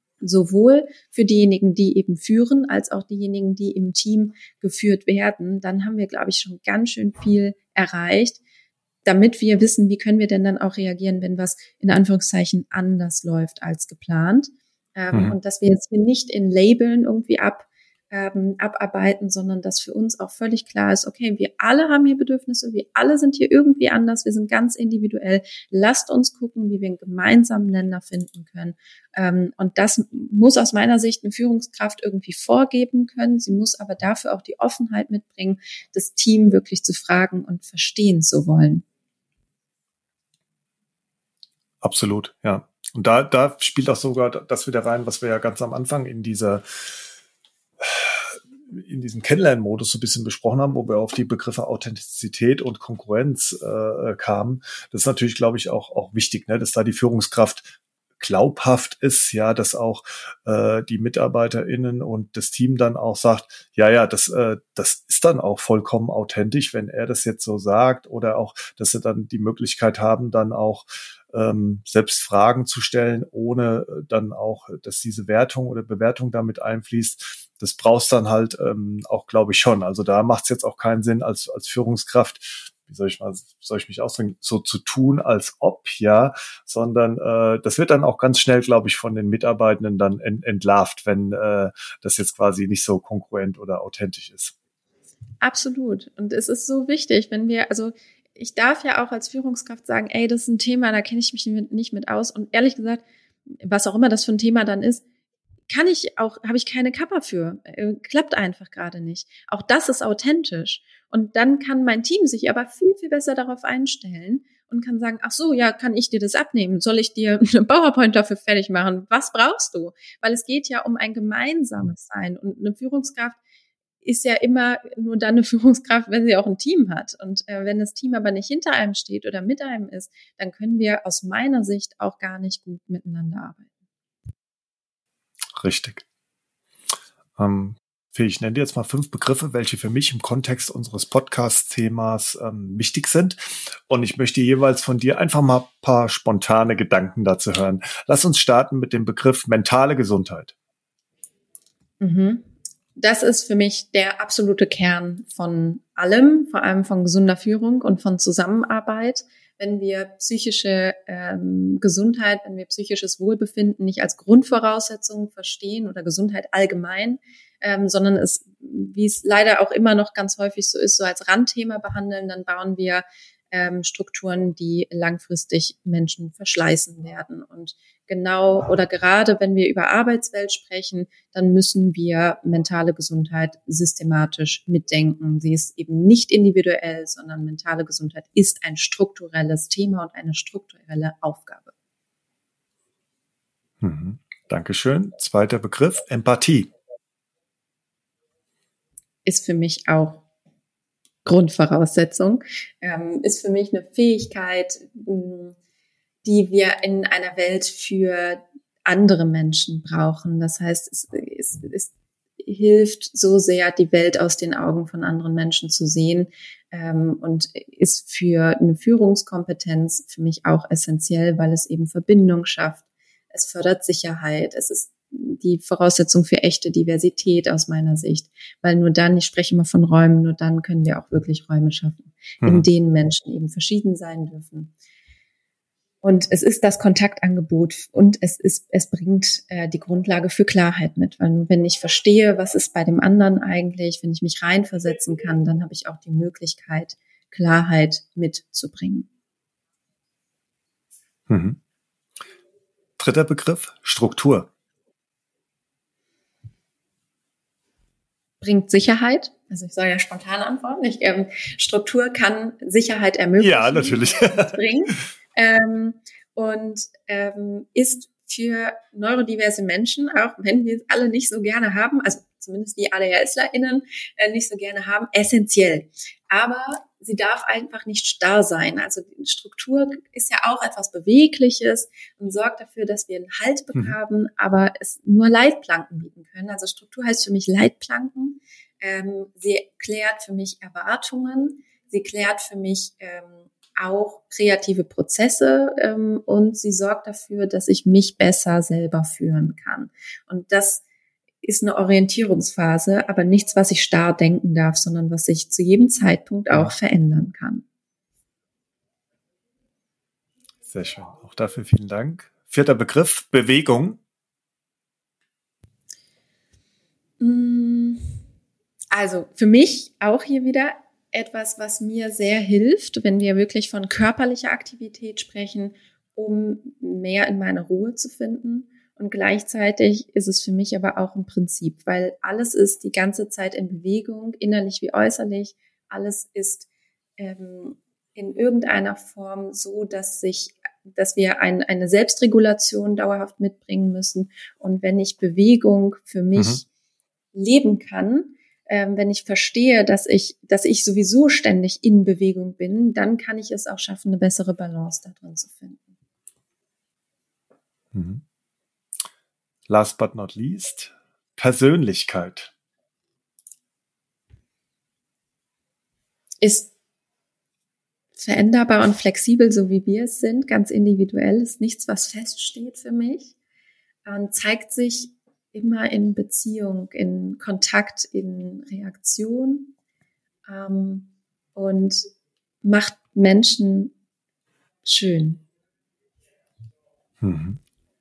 sowohl für diejenigen, die eben führen, als auch diejenigen, die im Team geführt werden, dann haben wir, glaube ich, schon ganz schön viel erreicht, damit wir wissen, wie können wir denn dann auch reagieren, wenn was in Anführungszeichen anders läuft als geplant. Ähm, mhm. Und dass wir jetzt hier nicht in Labeln irgendwie ab, ähm, abarbeiten, sondern dass für uns auch völlig klar ist, okay, wir alle haben hier Bedürfnisse, wir alle sind hier irgendwie anders, wir sind ganz individuell. Lasst uns gucken, wie wir einen gemeinsamen Nenner finden können. Ähm, und das muss aus meiner Sicht eine Führungskraft irgendwie vorgeben können. Sie muss aber dafür auch die Offenheit mitbringen, das Team wirklich zu fragen und verstehen zu wollen. Absolut, ja. Und da, da spielt auch sogar das wieder rein, was wir ja ganz am Anfang in dieser, in diesem Kennenlernmodus so ein bisschen besprochen haben, wo wir auf die Begriffe Authentizität und Konkurrenz äh, kamen. Das ist natürlich, glaube ich, auch, auch wichtig, ne, dass da die Führungskraft glaubhaft ist, ja, dass auch äh, die MitarbeiterInnen und das Team dann auch sagt, ja, ja, das, äh, das ist dann auch vollkommen authentisch, wenn er das jetzt so sagt, oder auch, dass sie dann die Möglichkeit haben, dann auch ähm, selbst Fragen zu stellen, ohne dann auch, dass diese Wertung oder Bewertung damit einfließt. Das brauchst dann halt ähm, auch, glaube ich, schon. Also da macht es jetzt auch keinen Sinn, als als Führungskraft, wie soll ich mal, soll ich mich ausdrücken, so zu tun, als ob, ja, sondern äh, das wird dann auch ganz schnell, glaube ich, von den Mitarbeitenden dann ent, entlarvt, wenn äh, das jetzt quasi nicht so kongruent oder authentisch ist. Absolut. Und es ist so wichtig, wenn wir, also ich darf ja auch als Führungskraft sagen, ey, das ist ein Thema, da kenne ich mich nicht mit aus. Und ehrlich gesagt, was auch immer das für ein Thema dann ist, kann ich auch, habe ich keine Kappa für. Äh, klappt einfach gerade nicht. Auch das ist authentisch. Und dann kann mein Team sich aber viel, viel besser darauf einstellen und kann sagen, ach so, ja, kann ich dir das abnehmen? Soll ich dir eine PowerPoint dafür fertig machen? Was brauchst du? Weil es geht ja um ein gemeinsames Sein. Und eine Führungskraft ist ja immer nur dann eine Führungskraft, wenn sie auch ein Team hat. Und äh, wenn das Team aber nicht hinter einem steht oder mit einem ist, dann können wir aus meiner Sicht auch gar nicht gut miteinander arbeiten. Richtig. Ähm, ich nenne dir jetzt mal fünf Begriffe, welche für mich im Kontext unseres Podcast-Themas ähm, wichtig sind. Und ich möchte jeweils von dir einfach mal ein paar spontane Gedanken dazu hören. Lass uns starten mit dem Begriff mentale Gesundheit. Mhm. Das ist für mich der absolute Kern von allem, vor allem von gesunder Führung und von Zusammenarbeit. Wenn wir psychische ähm, Gesundheit, wenn wir psychisches Wohlbefinden nicht als Grundvoraussetzung verstehen oder Gesundheit allgemein, ähm, sondern es, wie es leider auch immer noch ganz häufig so ist, so als Randthema behandeln, dann bauen wir ähm, Strukturen, die langfristig Menschen verschleißen werden. Und genau oder gerade wenn wir über Arbeitswelt sprechen, dann müssen wir mentale Gesundheit systematisch mitdenken. Sie ist eben nicht individuell, sondern mentale Gesundheit ist ein strukturelles Thema und eine strukturelle Aufgabe. Mhm. Dankeschön. Zweiter Begriff, Empathie. Ist für mich auch Grundvoraussetzung, ähm, ist für mich eine Fähigkeit, die wir in einer Welt für andere Menschen brauchen. Das heißt, es, es, es hilft so sehr, die Welt aus den Augen von anderen Menschen zu sehen, ähm, und ist für eine Führungskompetenz für mich auch essentiell, weil es eben Verbindung schafft. Es fördert Sicherheit. Es ist die Voraussetzung für echte Diversität aus meiner Sicht, weil nur dann, ich spreche immer von Räumen, nur dann können wir auch wirklich Räume schaffen, hm. in denen Menschen eben verschieden sein dürfen. Und es ist das Kontaktangebot und es ist, es bringt äh, die Grundlage für Klarheit mit, weil nur wenn ich verstehe, was ist bei dem anderen eigentlich, wenn ich mich reinversetzen kann, dann habe ich auch die Möglichkeit, Klarheit mitzubringen. Mhm. Dritter Begriff, Struktur. Bringt Sicherheit. Also ich soll ja spontan antworten. Ich, ähm, Struktur kann Sicherheit ermöglichen. Ja, natürlich. bringen. Ähm, und ähm, ist für neurodiverse Menschen, auch wenn wir es alle nicht so gerne haben, also zumindest die ADHSlerInnen äh, nicht so gerne haben, essentiell. Aber sie darf einfach nicht starr sein. Also die Struktur ist ja auch etwas Bewegliches und sorgt dafür, dass wir einen Halt bekommen, mhm. aber es nur Leitplanken bieten können. Also Struktur heißt für mich Leitplanken. Ähm, sie klärt für mich Erwartungen. Sie klärt für mich ähm, auch kreative Prozesse ähm, und sie sorgt dafür, dass ich mich besser selber führen kann. Und das ist eine Orientierungsphase, aber nichts, was ich starr denken darf, sondern was sich zu jedem Zeitpunkt auch ja. verändern kann. Sehr schön. Auch dafür vielen Dank. Vierter Begriff, Bewegung. Also für mich auch hier wieder etwas, was mir sehr hilft, wenn wir wirklich von körperlicher Aktivität sprechen, um mehr in meine Ruhe zu finden. Und gleichzeitig ist es für mich aber auch ein Prinzip, weil alles ist die ganze Zeit in Bewegung, innerlich wie äußerlich. Alles ist ähm, in irgendeiner Form so, dass sich dass wir ein, eine Selbstregulation dauerhaft mitbringen müssen. Und wenn ich Bewegung für mich mhm. leben kann, ähm, wenn ich verstehe, dass ich, dass ich sowieso ständig in Bewegung bin, dann kann ich es auch schaffen, eine bessere Balance da drin zu finden. Mhm. Last but not least, Persönlichkeit. Ist veränderbar und flexibel, so wie wir es sind, ganz individuell, ist nichts, was feststeht für mich, und zeigt sich immer in Beziehung, in Kontakt, in Reaktion, ähm, und macht Menschen schön. Mhm.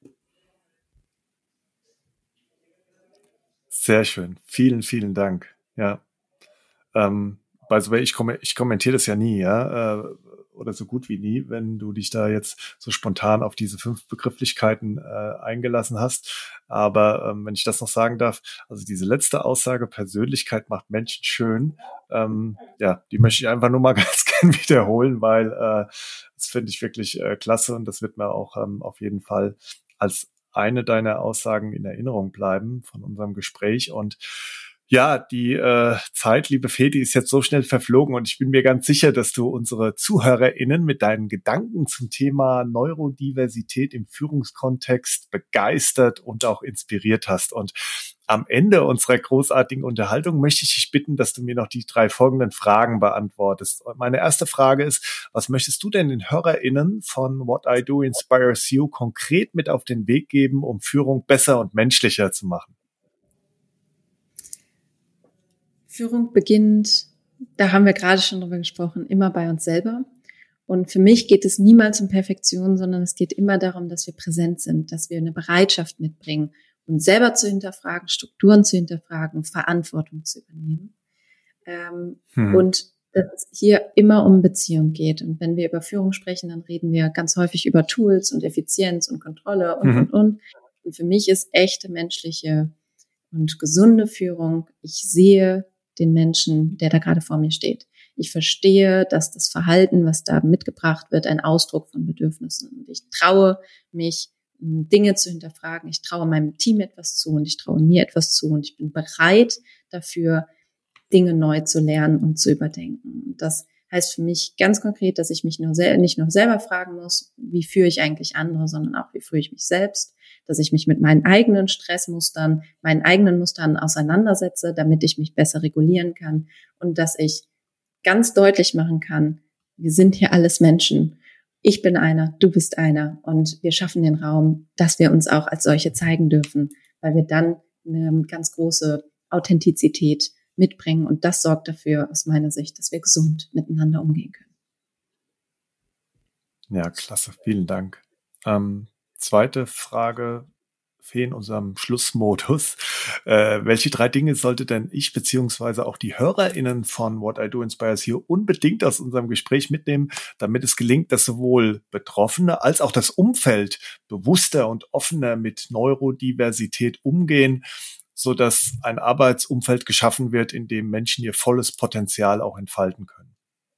Sehr schön. Vielen, vielen Dank. Ja. Ähm, by the way, ich, kom- ich kommentiere das ja nie, ja, äh, oder so gut wie nie, wenn du dich da jetzt so spontan auf diese fünf Begrifflichkeiten äh, eingelassen hast. Aber ähm, wenn ich das noch sagen darf, also diese letzte Aussage, Persönlichkeit macht Menschen schön, ähm, ja, die möchte ich einfach nur mal ganz gern wiederholen, weil äh, das finde ich wirklich äh, klasse, und das wird mir auch ähm, auf jeden Fall als eine deiner Aussagen in Erinnerung bleiben von unserem Gespräch. Und ja, die äh, Zeit, liebe Fee, die ist jetzt so schnell verflogen, und ich bin mir ganz sicher, dass du unsere ZuhörerInnen mit deinen Gedanken zum Thema Neurodiversität im Führungskontext begeistert und auch inspiriert hast. Und am Ende unserer großartigen Unterhaltung möchte ich dich bitten, dass du mir noch die drei folgenden Fragen beantwortest. Und meine erste Frage ist: Was möchtest du denn den HörerInnen von What I Do Inspires You konkret mit auf den Weg geben, um Führung besser und menschlicher zu machen? Führung beginnt, da haben wir gerade schon drüber gesprochen, immer bei uns selber. Und für mich geht es niemals um Perfektion, sondern es geht immer darum, dass wir präsent sind, dass wir eine Bereitschaft mitbringen, uns selber zu hinterfragen, Strukturen zu hinterfragen, Verantwortung zu übernehmen. Ähm, hm. Und dass es hier immer um Beziehung geht. Und wenn wir über Führung sprechen, dann reden wir ganz häufig über Tools und Effizienz und Kontrolle und, mhm. und, und. Und für mich ist echte menschliche und gesunde Führung, ich sehe den Menschen, der da gerade vor mir steht. Ich verstehe, dass das Verhalten, was da mitgebracht wird, ein Ausdruck von Bedürfnissen. Und ich traue mich, Dinge zu hinterfragen. Ich traue meinem Team etwas zu und ich traue mir etwas zu. Und ich bin bereit dafür, Dinge neu zu lernen und zu überdenken. Und das heißt für mich ganz konkret, dass ich mich nur sel- nicht nur selber fragen muss, wie führe ich eigentlich andere, sondern auch, wie führe ich mich selbst, dass ich mich mit meinen eigenen Stressmustern, meinen eigenen Mustern auseinandersetze, damit ich mich besser regulieren kann, und dass ich ganz deutlich machen kann, wir sind hier alles Menschen. Ich bin einer, du bist einer, und wir schaffen den Raum, dass wir uns auch als solche zeigen dürfen, weil wir dann eine ganz große Authentizität mitbringen, und das sorgt dafür aus meiner Sicht, dass wir gesund miteinander umgehen können. Ja, klasse, vielen Dank. Ähm, zweite Frage, Fee, in unserem Schlussmodus. Äh, welche drei Dinge sollte denn ich beziehungsweise auch die HörerInnen von What I Do Inspires You unbedingt aus unserem Gespräch mitnehmen, damit es gelingt, dass sowohl Betroffene als auch das Umfeld bewusster und offener mit Neurodiversität umgehen, so dass ein Arbeitsumfeld geschaffen wird, in dem Menschen ihr volles Potenzial auch entfalten können?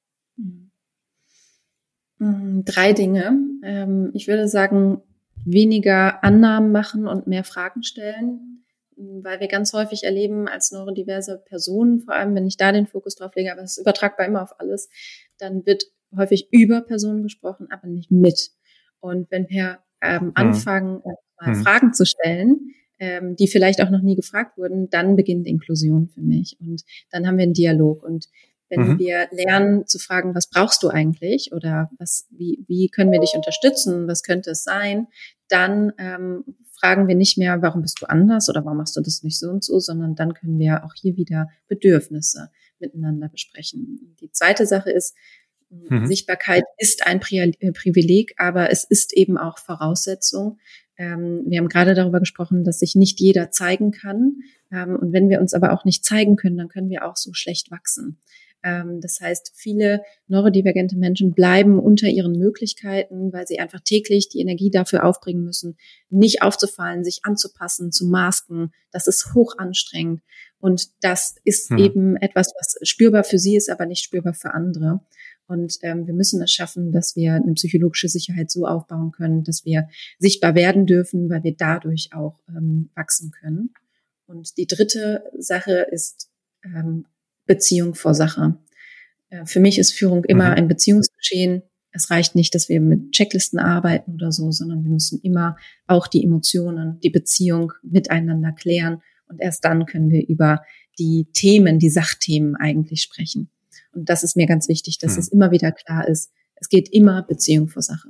Drei Dinge. Ich würde sagen, weniger Annahmen machen und mehr Fragen stellen, weil wir ganz häufig erleben als neurodiverse Personen, vor allem wenn ich da den Fokus drauf lege, aber es ist übertragbar immer auf alles, dann wird häufig über Personen gesprochen, aber nicht mit. Und wenn wir ähm, anfangen, äh, hm. Fragen zu stellen, ähm, die vielleicht auch noch nie gefragt wurden, dann beginnt Inklusion für mich, und dann haben wir einen Dialog. Und wenn mhm. wir lernen zu fragen, was brauchst du eigentlich, oder was, wie, wie können wir dich unterstützen, was könnte es sein, dann ähm, fragen wir nicht mehr, warum bist du anders oder warum machst du das nicht so und so, sondern dann können wir auch hier wieder Bedürfnisse miteinander besprechen. Die zweite Sache ist, mhm. Sichtbarkeit ist ein Privileg, aber es ist eben auch Voraussetzung. Ähm, wir haben gerade darüber gesprochen, dass sich nicht jeder zeigen kann. Ähm, und wenn wir uns aber auch nicht zeigen können, dann können wir auch so schlecht wachsen. Das heißt, viele neurodivergente Menschen bleiben unter ihren Möglichkeiten, weil sie einfach täglich die Energie dafür aufbringen müssen, nicht aufzufallen, sich anzupassen, zu masken. Das ist hoch anstrengend. Und das ist hm. eben etwas, was spürbar für sie ist, aber nicht spürbar für andere. Und ähm, wir müssen es schaffen, dass wir eine psychologische Sicherheit so aufbauen können, dass wir sichtbar werden dürfen, weil wir dadurch auch ähm, wachsen können. Und die dritte Sache ist ähm, Beziehung vor Sache. Äh, für mich ist Führung immer Mhm. ein Beziehungsgeschehen. Es reicht nicht, dass wir mit Checklisten arbeiten oder so, sondern wir müssen immer auch die Emotionen, die Beziehung miteinander klären. Und erst dann können wir über die Themen, die Sachthemen eigentlich sprechen. Und das ist mir ganz wichtig, dass Hm. es immer wieder klar ist. Es geht immer Beziehung vor Sache.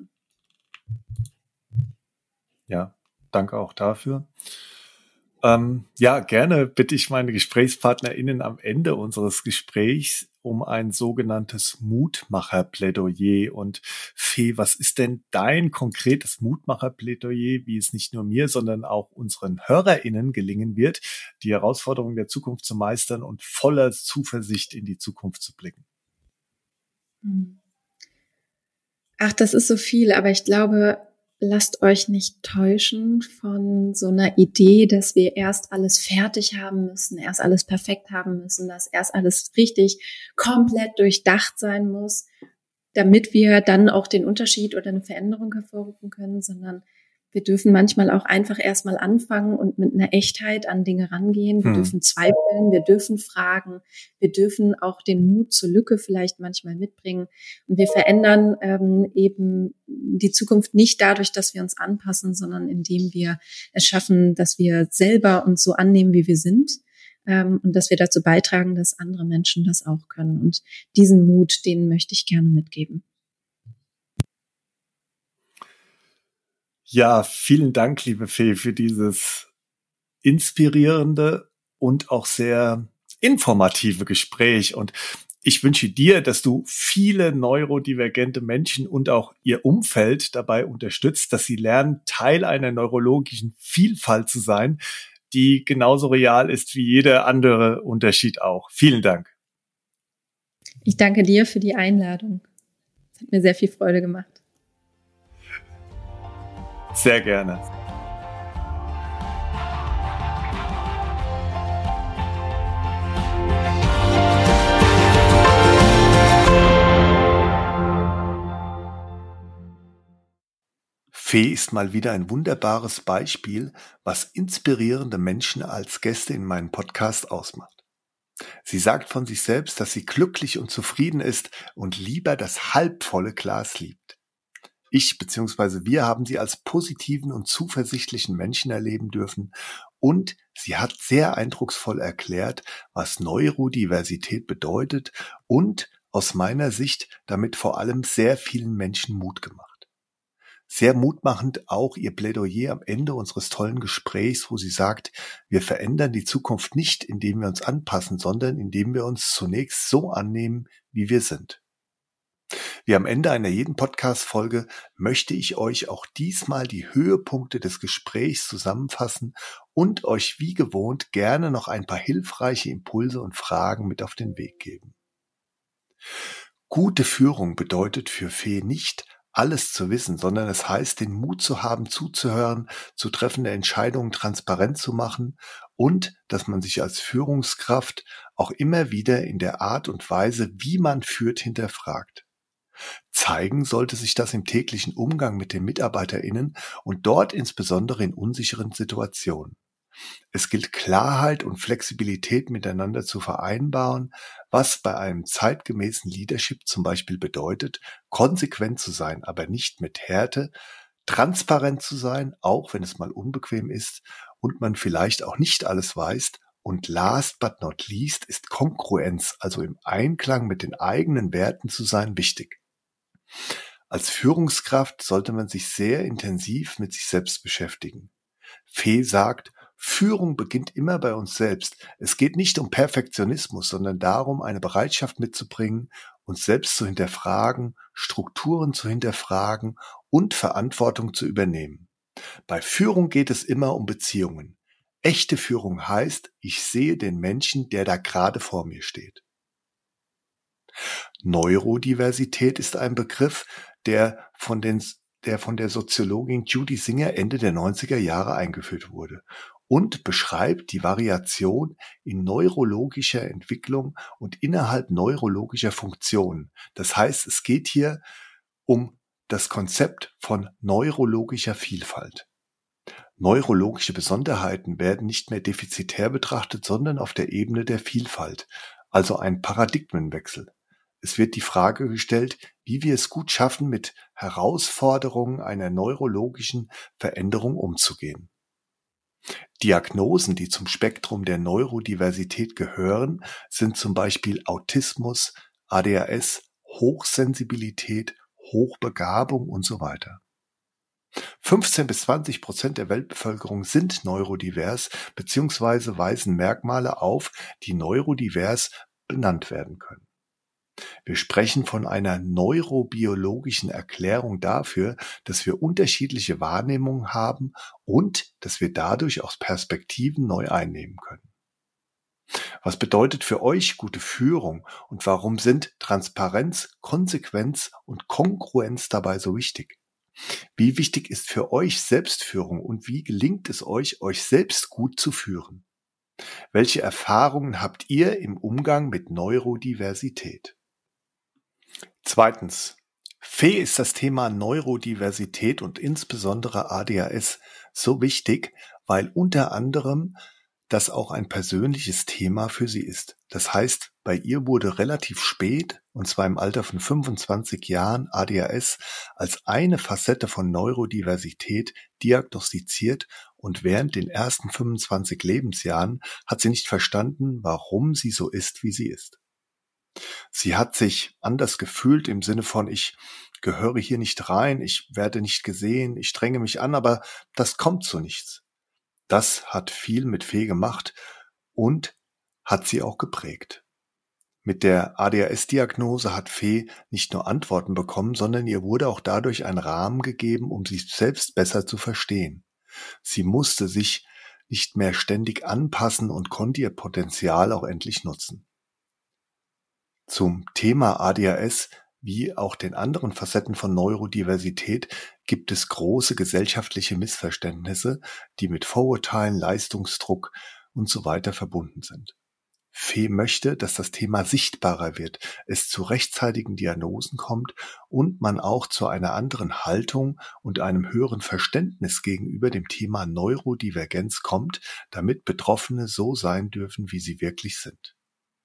Ja, danke auch dafür. Ähm, ja, gerne bitte ich meine GesprächspartnerInnen am Ende unseres Gesprächs um ein sogenanntes Mutmacherplädoyer. Und Fee, was ist denn dein konkretes Mutmacherplädoyer, wie es nicht nur mir, sondern auch unseren HörerInnen gelingen wird, die Herausforderungen der Zukunft zu meistern und voller Zuversicht in die Zukunft zu blicken? Ach, das ist so viel, aber ich glaube, lasst euch nicht täuschen von so einer Idee, dass wir erst alles fertig haben müssen, erst alles perfekt haben müssen, dass erst alles richtig komplett durchdacht sein muss, damit wir dann auch den Unterschied oder eine Veränderung hervorrufen können, sondern wir dürfen manchmal auch einfach erstmal anfangen und mit einer Echtheit an Dinge rangehen. Wir Hm. dürfen zweifeln, wir dürfen fragen, wir dürfen auch den Mut zur Lücke vielleicht manchmal mitbringen. Und wir verändern ähm, eben die Zukunft nicht dadurch, dass wir uns anpassen, sondern indem wir es schaffen, dass wir selber uns so annehmen, wie wir sind. Ähm, und dass wir dazu beitragen, dass andere Menschen das auch können. Und diesen Mut, den möchte ich gerne mitgeben. Ja, vielen Dank, liebe Fee, für dieses inspirierende und auch sehr informative Gespräch. Und ich wünsche dir, dass du viele neurodivergente Menschen und auch ihr Umfeld dabei unterstützt, dass sie lernen, Teil einer neurologischen Vielfalt zu sein, die genauso real ist wie jeder andere Unterschied auch. Vielen Dank. Ich danke dir für die Einladung. Es hat mir sehr viel Freude gemacht. Sehr gerne. Fee ist mal wieder ein wunderbares Beispiel, was inspirierende Menschen als Gäste in meinem Podcast ausmacht. Sie sagt von sich selbst, dass sie glücklich und zufrieden ist und lieber das halbvolle Glas liebt. Ich bzw. wir haben sie als positiven und zuversichtlichen Menschen erleben dürfen und sie hat sehr eindrucksvoll erklärt, was Neurodiversität bedeutet und aus meiner Sicht damit vor allem sehr vielen Menschen Mut gemacht. Sehr mutmachend auch ihr Plädoyer am Ende unseres tollen Gesprächs, wo sie sagt, wir verändern die Zukunft nicht, indem wir uns anpassen, sondern indem wir uns zunächst so annehmen, wie wir sind. Wie am Ende einer jeden Podcast-Folge möchte ich euch auch diesmal die Höhepunkte des Gesprächs zusammenfassen und euch wie gewohnt gerne noch ein paar hilfreiche Impulse und Fragen mit auf den Weg geben. Gute Führung bedeutet für Fee nicht, alles zu wissen, sondern es heißt, den Mut zu haben, zuzuhören, zu treffende Entscheidungen transparent zu machen und dass man sich als Führungskraft auch immer wieder in der Art und Weise, wie man führt, hinterfragt. Zeigen sollte sich das im täglichen Umgang mit den MitarbeiterInnen und dort insbesondere in unsicheren Situationen. Es gilt Klarheit und Flexibilität miteinander zu vereinbaren, was bei einem zeitgemäßen Leadership zum Beispiel bedeutet, konsequent zu sein, aber nicht mit Härte, transparent zu sein, auch wenn es mal unbequem ist und man vielleicht auch nicht alles weiß. Und last but not least ist Kongruenz, also im Einklang mit den eigenen Werten zu sein, wichtig. Als Führungskraft sollte man sich sehr intensiv mit sich selbst beschäftigen. Fee sagt, Führung beginnt immer bei uns selbst. Es geht nicht um Perfektionismus, sondern darum, eine Bereitschaft mitzubringen, uns selbst zu hinterfragen, Strukturen zu hinterfragen und Verantwortung zu übernehmen. Bei Führung geht es immer um Beziehungen. Echte Führung heißt, ich sehe den Menschen, der da gerade vor mir steht. Neurodiversität ist ein Begriff, der von den der von der Soziologin Judy Singer Ende der neunziger Jahre eingeführt wurde. und beschreibt die Variation in neurologischer Entwicklung und innerhalb neurologischer Funktionen. Das heißt, es geht hier um das Konzept von neurologischer Vielfalt. Neurologische Besonderheiten werden nicht mehr defizitär betrachtet, sondern auf der Ebene der Vielfalt, also ein Paradigmenwechsel. Es wird die Frage gestellt, wie wir es gut schaffen, mit Herausforderungen einer neurologischen Veränderung umzugehen. Diagnosen, die zum Spektrum der Neurodiversität gehören, sind zum Beispiel Autismus, A D H S, Hochsensibilität, Hochbegabung und so weiter. fünfzehn bis zwanzig Prozent der Weltbevölkerung sind neurodivers bzw. weisen Merkmale auf, die neurodivers benannt werden können. Wir sprechen von einer neurobiologischen Erklärung dafür, dass wir unterschiedliche Wahrnehmungen haben und dass wir dadurch auch Perspektiven neu einnehmen können. Was bedeutet für euch gute Führung und warum sind Transparenz, Konsequenz und Kongruenz dabei so wichtig? Wie wichtig ist für euch Selbstführung und wie gelingt es euch, euch selbst gut zu führen? Welche Erfahrungen habt ihr im Umgang mit Neurodiversität? Zweitens. Fee ist das Thema Neurodiversität und insbesondere A D H S so wichtig, weil unter anderem das auch ein persönliches Thema für sie ist. Das heißt, bei ihr wurde relativ spät, und zwar im Alter von fünfundzwanzig Jahren, A D H S als eine Facette von Neurodiversität diagnostiziert und während den ersten fünfundzwanzig Lebensjahren hat sie nicht verstanden, warum sie so ist, wie sie ist. Sie hat sich anders gefühlt im Sinne von, ich gehöre hier nicht rein, ich werde nicht gesehen, ich strenge mich an, aber das kommt zu nichts. Das hat viel mit Fee gemacht und hat sie auch geprägt. Mit der A D H S-Diagnose hat Fee nicht nur Antworten bekommen, sondern ihr wurde auch dadurch ein Rahmen gegeben, um sich selbst besser zu verstehen. Sie musste sich nicht mehr ständig anpassen und konnte ihr Potenzial auch endlich nutzen. Zum Thema A D H S wie auch den anderen Facetten von Neurodiversität gibt es große gesellschaftliche Missverständnisse, die mit Vorurteilen, Leistungsdruck und so weiter verbunden sind. Fee möchte, dass das Thema sichtbarer wird, es zu rechtzeitigen Diagnosen kommt und man auch zu einer anderen Haltung und einem höheren Verständnis gegenüber dem Thema Neurodivergenz kommt, damit Betroffene so sein dürfen, wie sie wirklich sind.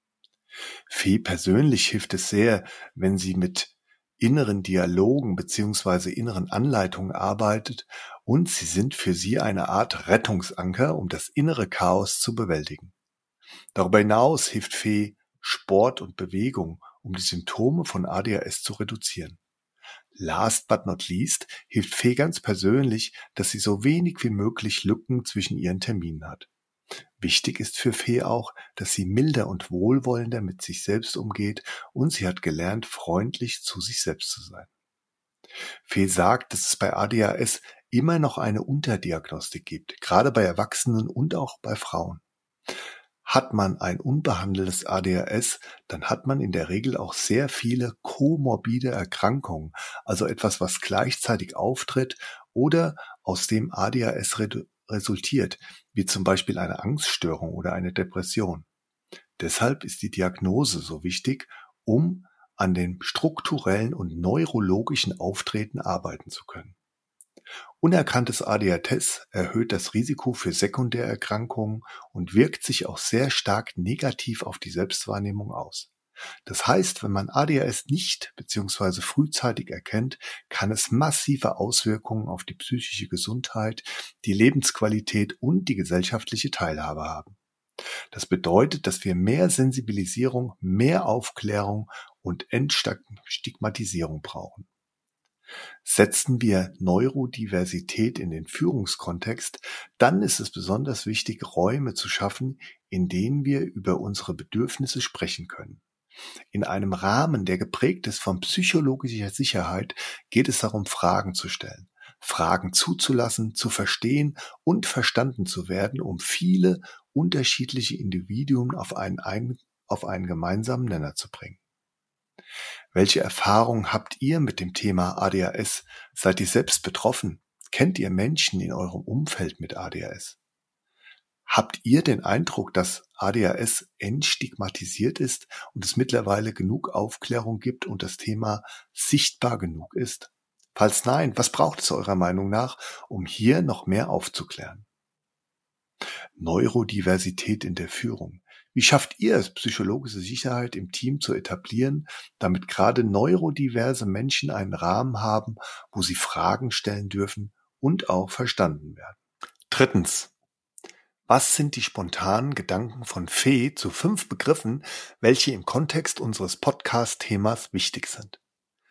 Fee persönlich hilft es sehr, wenn sie mit inneren Dialogen bzw. inneren Anleitungen arbeitet und sie sind für sie eine Art Rettungsanker, um das innere Chaos zu bewältigen. Darüber hinaus hilft Fee Sport und Bewegung, um die Symptome von A D H S zu reduzieren. Last but not least hilft Fee ganz persönlich, dass sie so wenig wie möglich Lücken zwischen ihren Terminen hat. Wichtig ist für Fee auch, dass sie milder und wohlwollender mit sich selbst umgeht und sie hat gelernt, freundlich zu sich selbst zu sein. Fee sagt, dass es bei A D H S immer noch eine Unterdiagnostik gibt, gerade bei Erwachsenen und auch bei Frauen. Hat man ein unbehandeltes A D H S, dann hat man in der Regel auch sehr viele komorbide Erkrankungen, also etwas, was gleichzeitig auftritt oder aus dem A D H S resultiert, wie zum Beispiel eine Angststörung oder eine Depression. Deshalb ist die Diagnose so wichtig, um an dem strukturellen und neurologischen Auftreten arbeiten zu können. Unerkanntes A D H S erhöht das Risiko für Sekundärerkrankungen und wirkt sich auch sehr stark negativ auf die Selbstwahrnehmung aus. Das heißt, wenn man A D H S nicht bzw. frühzeitig erkennt, kann es massive Auswirkungen auf die psychische Gesundheit, die Lebensqualität und die gesellschaftliche Teilhabe haben. Das bedeutet, dass wir mehr Sensibilisierung, mehr Aufklärung und Entstigmatisierung brauchen. Setzen wir Neurodiversität in den Führungskontext, dann ist es besonders wichtig, Räume zu schaffen, in denen wir über unsere Bedürfnisse sprechen können. In einem Rahmen, der geprägt ist von psychologischer Sicherheit, geht es darum, Fragen zu stellen, Fragen zuzulassen, zu verstehen und verstanden zu werden, um viele unterschiedliche Individuen auf einen, ein, auf einen gemeinsamen Nenner zu bringen. Welche Erfahrungen habt ihr mit dem Thema A D H S? Seid ihr selbst betroffen? Kennt ihr Menschen in eurem Umfeld mit A D H S? Habt ihr den Eindruck, dass A D H S entstigmatisiert ist und es mittlerweile genug Aufklärung gibt und das Thema sichtbar genug ist? Falls nein, was braucht es eurer Meinung nach, um hier noch mehr aufzuklären? Neurodiversität in der Führung. Wie schafft ihr es, psychologische Sicherheit im Team zu etablieren, damit gerade neurodiverse Menschen einen Rahmen haben, wo sie Fragen stellen dürfen und auch verstanden werden? Drittens. Was sind die spontanen Gedanken von Fee zu fünf Begriffen, welche im Kontext unseres Podcast-Themas wichtig sind?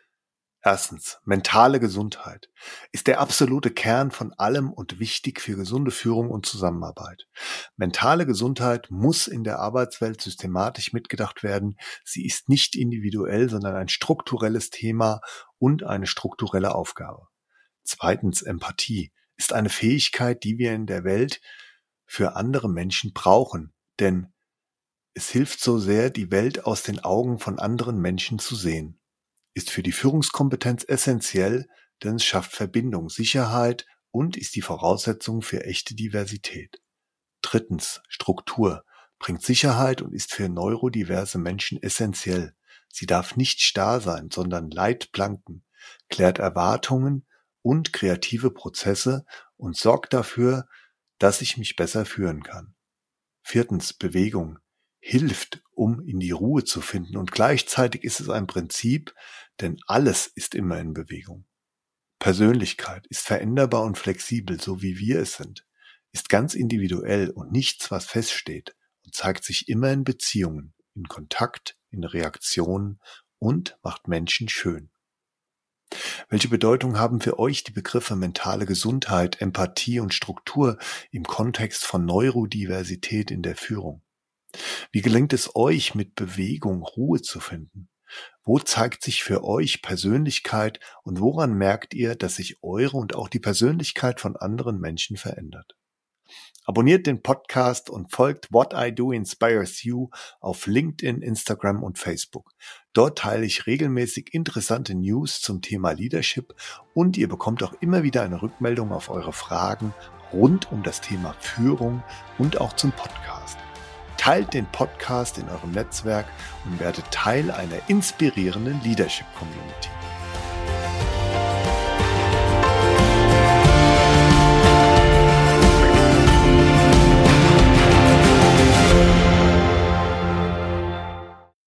Erstens, mentale Gesundheit ist der absolute Kern von allem und wichtig für gesunde Führung und Zusammenarbeit. Mentale Gesundheit muss in der Arbeitswelt systematisch mitgedacht werden. Sie ist nicht individuell, sondern ein strukturelles Thema und eine strukturelle Aufgabe. Zweitens, Empathie ist eine Fähigkeit, die wir in der Welt für andere Menschen brauchen, denn es hilft so sehr, die Welt aus den Augen von anderen Menschen zu sehen. Ist für die Führungskompetenz essentiell, denn es schafft Verbindung, Sicherheit und ist die Voraussetzung für echte Diversität. Drittens, Struktur bringt Sicherheit und ist für neurodiverse Menschen essentiell. Sie darf nicht starr sein, sondern Leitplanken, klärt Erwartungen und kreative Prozesse und sorgt dafür, dass ich mich besser führen kann. Viertens, Bewegung hilft, um in die Ruhe zu finden und gleichzeitig ist es ein Prinzip, denn alles ist immer in Bewegung. Persönlichkeit ist veränderbar und flexibel, so wie wir es sind, ist ganz individuell und nichts, was feststeht und zeigt sich immer in Beziehungen, in Kontakt, in Reaktionen und macht Menschen schön. Welche Bedeutung haben für euch die Begriffe mentale Gesundheit, Empathie und Struktur im Kontext von Neurodiversität in der Führung? Wie gelingt es euch, mit Bewegung Ruhe zu finden? Wo zeigt sich für euch Persönlichkeit und woran merkt ihr, dass sich eure und auch die Persönlichkeit von anderen Menschen verändert? Abonniert den Podcast und folgt What I Do Inspires You auf LinkedIn, Instagram und Facebook. Dort teile ich regelmäßig interessante News zum Thema Leadership und ihr bekommt auch immer wieder eine Rückmeldung auf eure Fragen rund um das Thema Führung und auch zum Podcast. Teilt den Podcast in eurem Netzwerk und werdet Teil einer inspirierenden Leadership-Community.